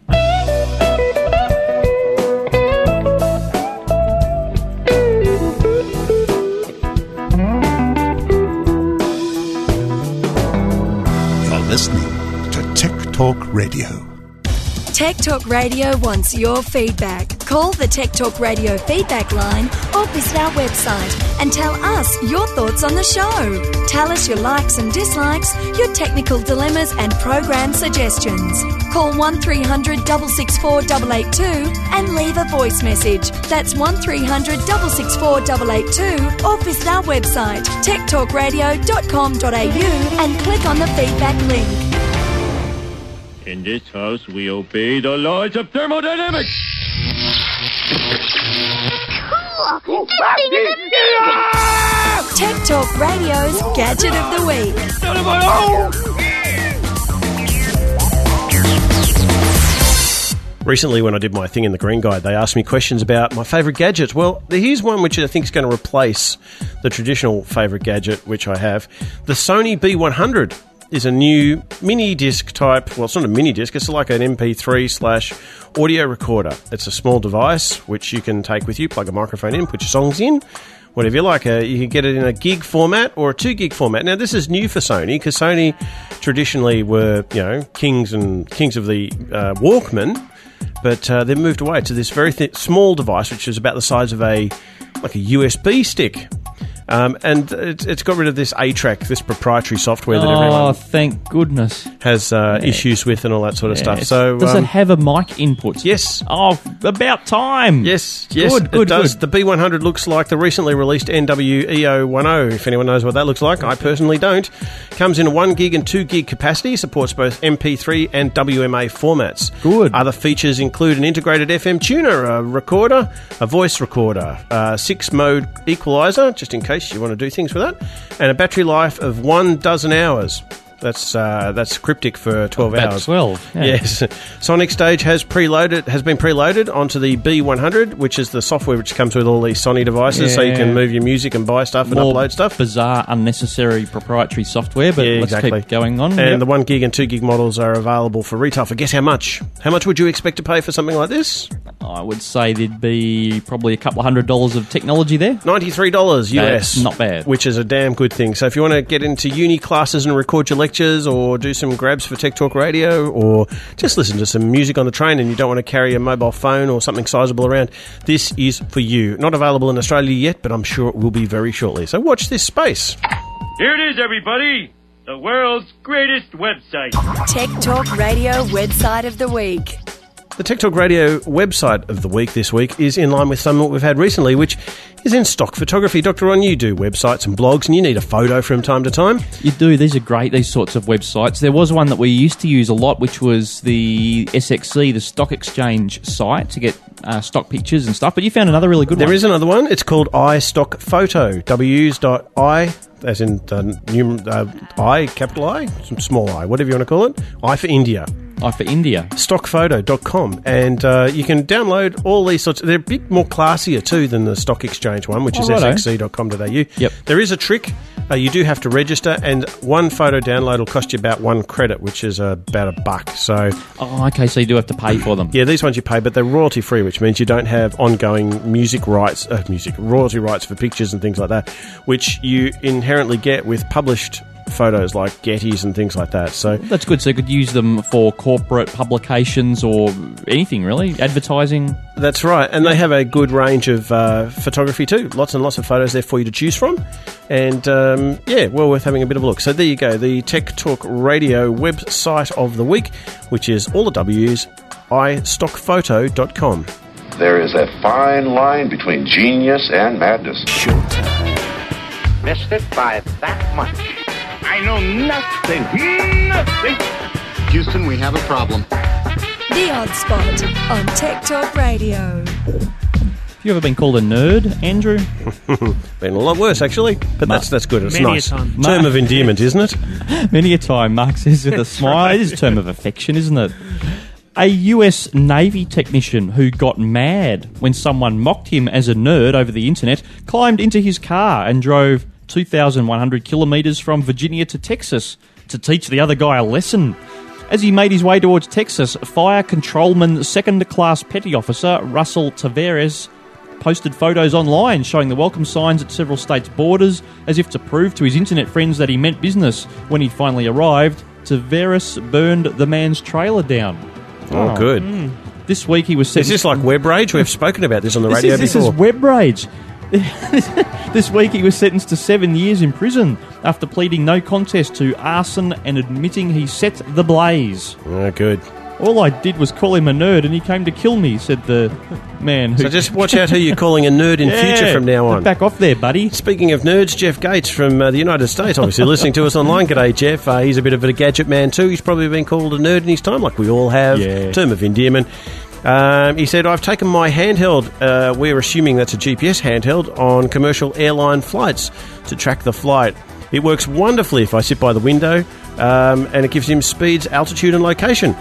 Listening to Tech Talk Radio. Tech Talk Radio wants your feedback. Call the Tech Talk Radio feedback line or visit our website and tell us your thoughts on the show. Tell us your likes and dislikes, your technical dilemmas and program suggestions. Call 1300 664 882 and leave a voice message. That's 1300 664 882 or visit our website techtalkradio.com.au and click on the feedback link. In this house, we obey the laws of thermodynamics. Cool! Tech Talk Radio's Gadget of the Week. recently when I did my thing in the Green Guide, they asked me questions about my favourite gadgets. Well, here's one which I think is going to replace the traditional favourite gadget, which I have. The Sony B100 is a new mini disc type. Well, it's not a mini disc. It's like an MP3/audio recorder. It's a small device which you can take with you, plug a microphone in, put your songs in, whatever you like. You can get it in a gig format or a 2 gig format. Now, this is new for Sony because Sony traditionally were, kings of the Walkman, but they've moved away to this very small device, which is about the size of a USB stick. And it's got rid of this A-Track, this proprietary software that everyone thank goodness has issues with and all that sort of stuff. So does it have a mic input? Yes. Oh, about time. Yes, good, it does. Good. The B100 looks like the recently released NWEO10, if anyone knows what that looks like. I personally don't. Comes in a 1 gig and 2 gig capacity, supports both MP3 and WMA formats. Good. Other features include an integrated FM tuner, a recorder, a voice recorder, a 6-mode equalizer, just in case you want to do things with that, and a battery life of 12 hours. That's cryptic for 12 about hours. 12, yeah. Yes. Sonic Stage has been preloaded onto the B100, which is the software which comes with all these Sony devices, so you can move your music and buy stuff and upload stuff. Bizarre, unnecessary proprietary software, but let's keep going on. And the 1 gig and 2 gig models are available for retail for guess how much? How much would you expect to pay for something like this? I would say there'd be probably a couple of $100 of technology there. $93 US. That's not bad. Which is a damn good thing. So if you want to get into uni classes and record your lectures or do some grabs for Tech Talk Radio or just listen to some music on the train and you don't want to carry a mobile phone or something sizable around, this is for you. Not available in Australia yet, but I'm sure it will be very shortly. So watch this space. Here it is, everybody. The world's greatest website. Tech Talk Radio website of the week. The Tech Talk Radio website of the week this week is in line with some that we've had recently, which is in stock photography. Dr. Ron, you do websites and blogs, and you need a photo from time to time. You do. These are great, these sorts of websites. There was one that we used to use a lot, which was the SXC, the Stock Exchange site, to get stock pictures and stuff. But you found another really good one. There is another one. It's called iStockPhoto. W's.I, as in I, capital I, small I, whatever you want to call it. I for India. I for India. Stockphoto.com. And you can download all these sorts. They're a bit more classier too than the Stock Exchange one, which is sxc.com.au. Yep. There is a trick. You do have to register, and one photo download will cost you about 1 credit, which is about $1. So, okay, so you do have to pay for them. Yeah, these ones you pay, but they're royalty free, which means you don't have ongoing royalty rights for pictures and things like that, which you inherently get with published photos like Getty's and things like that. So that's good. So you could use them for corporate publications or anything, really, advertising. That's right, and they have a good range of photography too. Lots and lots of photos there for you to choose from, and well worth having a bit of a look. So there you go, the Tech Talk Radio website of the week, which is all the W's, iStockPhoto.com. There is a fine line between genius and madness. Showtime. Missed it by that much. I know nothing. Houston, we have a problem. The Odd Spot on Tech Talk Radio. Have you ever been called a nerd, Andrew? Been a lot worse, actually. But that's good. It's Many nice. a time. Term of endearment, isn't it? Many a time, Mark says with a smile. right. It is a term of affection, isn't it? A US Navy technician who got mad when someone mocked him as a nerd over the internet climbed into his car and drove 2,100 kilometres from Virginia to Texas to teach the other guy a lesson. As he made his way towards Texas, Fire Controlman Second Class Petty Officer Russell Tavares posted photos online showing the welcome signs at several states' borders as if to prove to his internet friends that he meant business. When he finally arrived, Tavares burned the man's trailer down. Oh, good. This week he was Is this like web rage? We've spoken about this on the radio This before. is web rage. This week he was sentenced to 7 years in prison after pleading no contest to arson and admitting he set the blaze. Oh, good. All I did was call him a nerd and he came to kill me, said the man who... So just watch out who you're calling a nerd in future from now on. Back off there, buddy. Speaking of nerds, Jeff Gates from the United States, obviously listening to us online. G'day, Jeff. He's a bit of a gadget man too. He's probably been called a nerd in his time, like we all have. Yeah. Term of endearment. He said, I've taken my handheld, we're assuming that's a GPS handheld, on commercial airline flights to track the flight. It works wonderfully if I sit by the window, and it gives him speeds, altitude and location.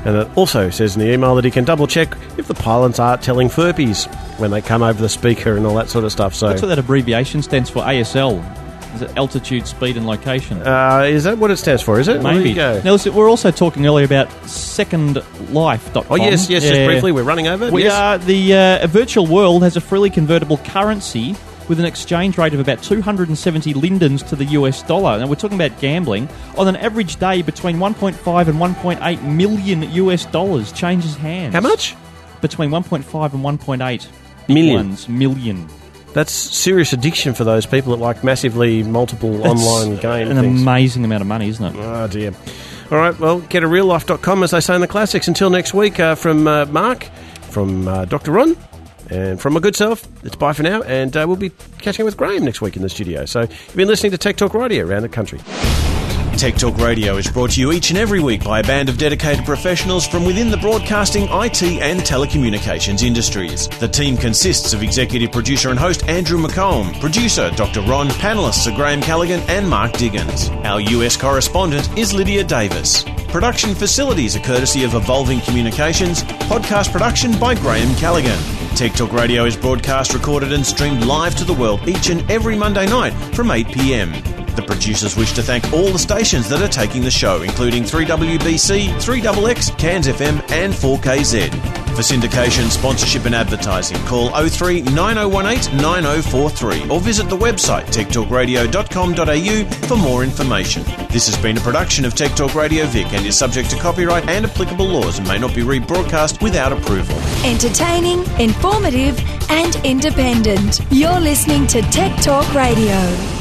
And it also says in the email that he can double-check if the pilots are telling Furpies when they come over the speaker and all that sort of stuff. So that's what that abbreviation stands for, ASL. Is it altitude, speed and location? Is that what it stands for, is it? Maybe. There you go. Now, listen, we're also talking earlier about secondlife.com. Oh, yes, just briefly, we're running over. The virtual world has a freely convertible currency with an exchange rate of about 270 lindens to the US dollar. Now, we're talking about gambling. On an average day, between 1.5 and 1.8 million US dollars changes hands. How much? Between 1.5 and 1.8 million. That's serious addiction for those people that like massively multiple online game an things. Amazing amount of money, isn't it? Oh, dear. All right, well, getareallife.com, as they say in the classics. Until next week, from Mark, from Dr. Ron, and from my good self, it's bye for now, and we'll be catching up with Graham next week in the studio. So you've been listening to Tech Talk Radio around the country. Tech Talk Radio is brought to you each and every week by a band of dedicated professionals from within the broadcasting, IT and telecommunications industries. The team consists of executive producer and host Andrew McComb, producer Dr. Ron, panellists are Graham Callaghan and Mark Diggins. Our US correspondent is Lydia Davis. Production facilities are courtesy of Evolving Communications. Podcast production by Graham Callaghan. Tech Talk Radio is broadcast, recorded and streamed live to the world each and every Monday night from 8 p.m. The producers wish to thank all the stations that are taking the show, including 3WBC, 3XX, Cairns FM and 4KZ. For syndication, sponsorship and advertising, call 03 9018 9043 or visit the website techtalkradio.com.au for more information. This has been a production of Tech Talk Radio Vic and is subject to copyright and applicable laws and may not be rebroadcast without approval. Entertaining, informative and independent. You're listening to Tech Talk Radio.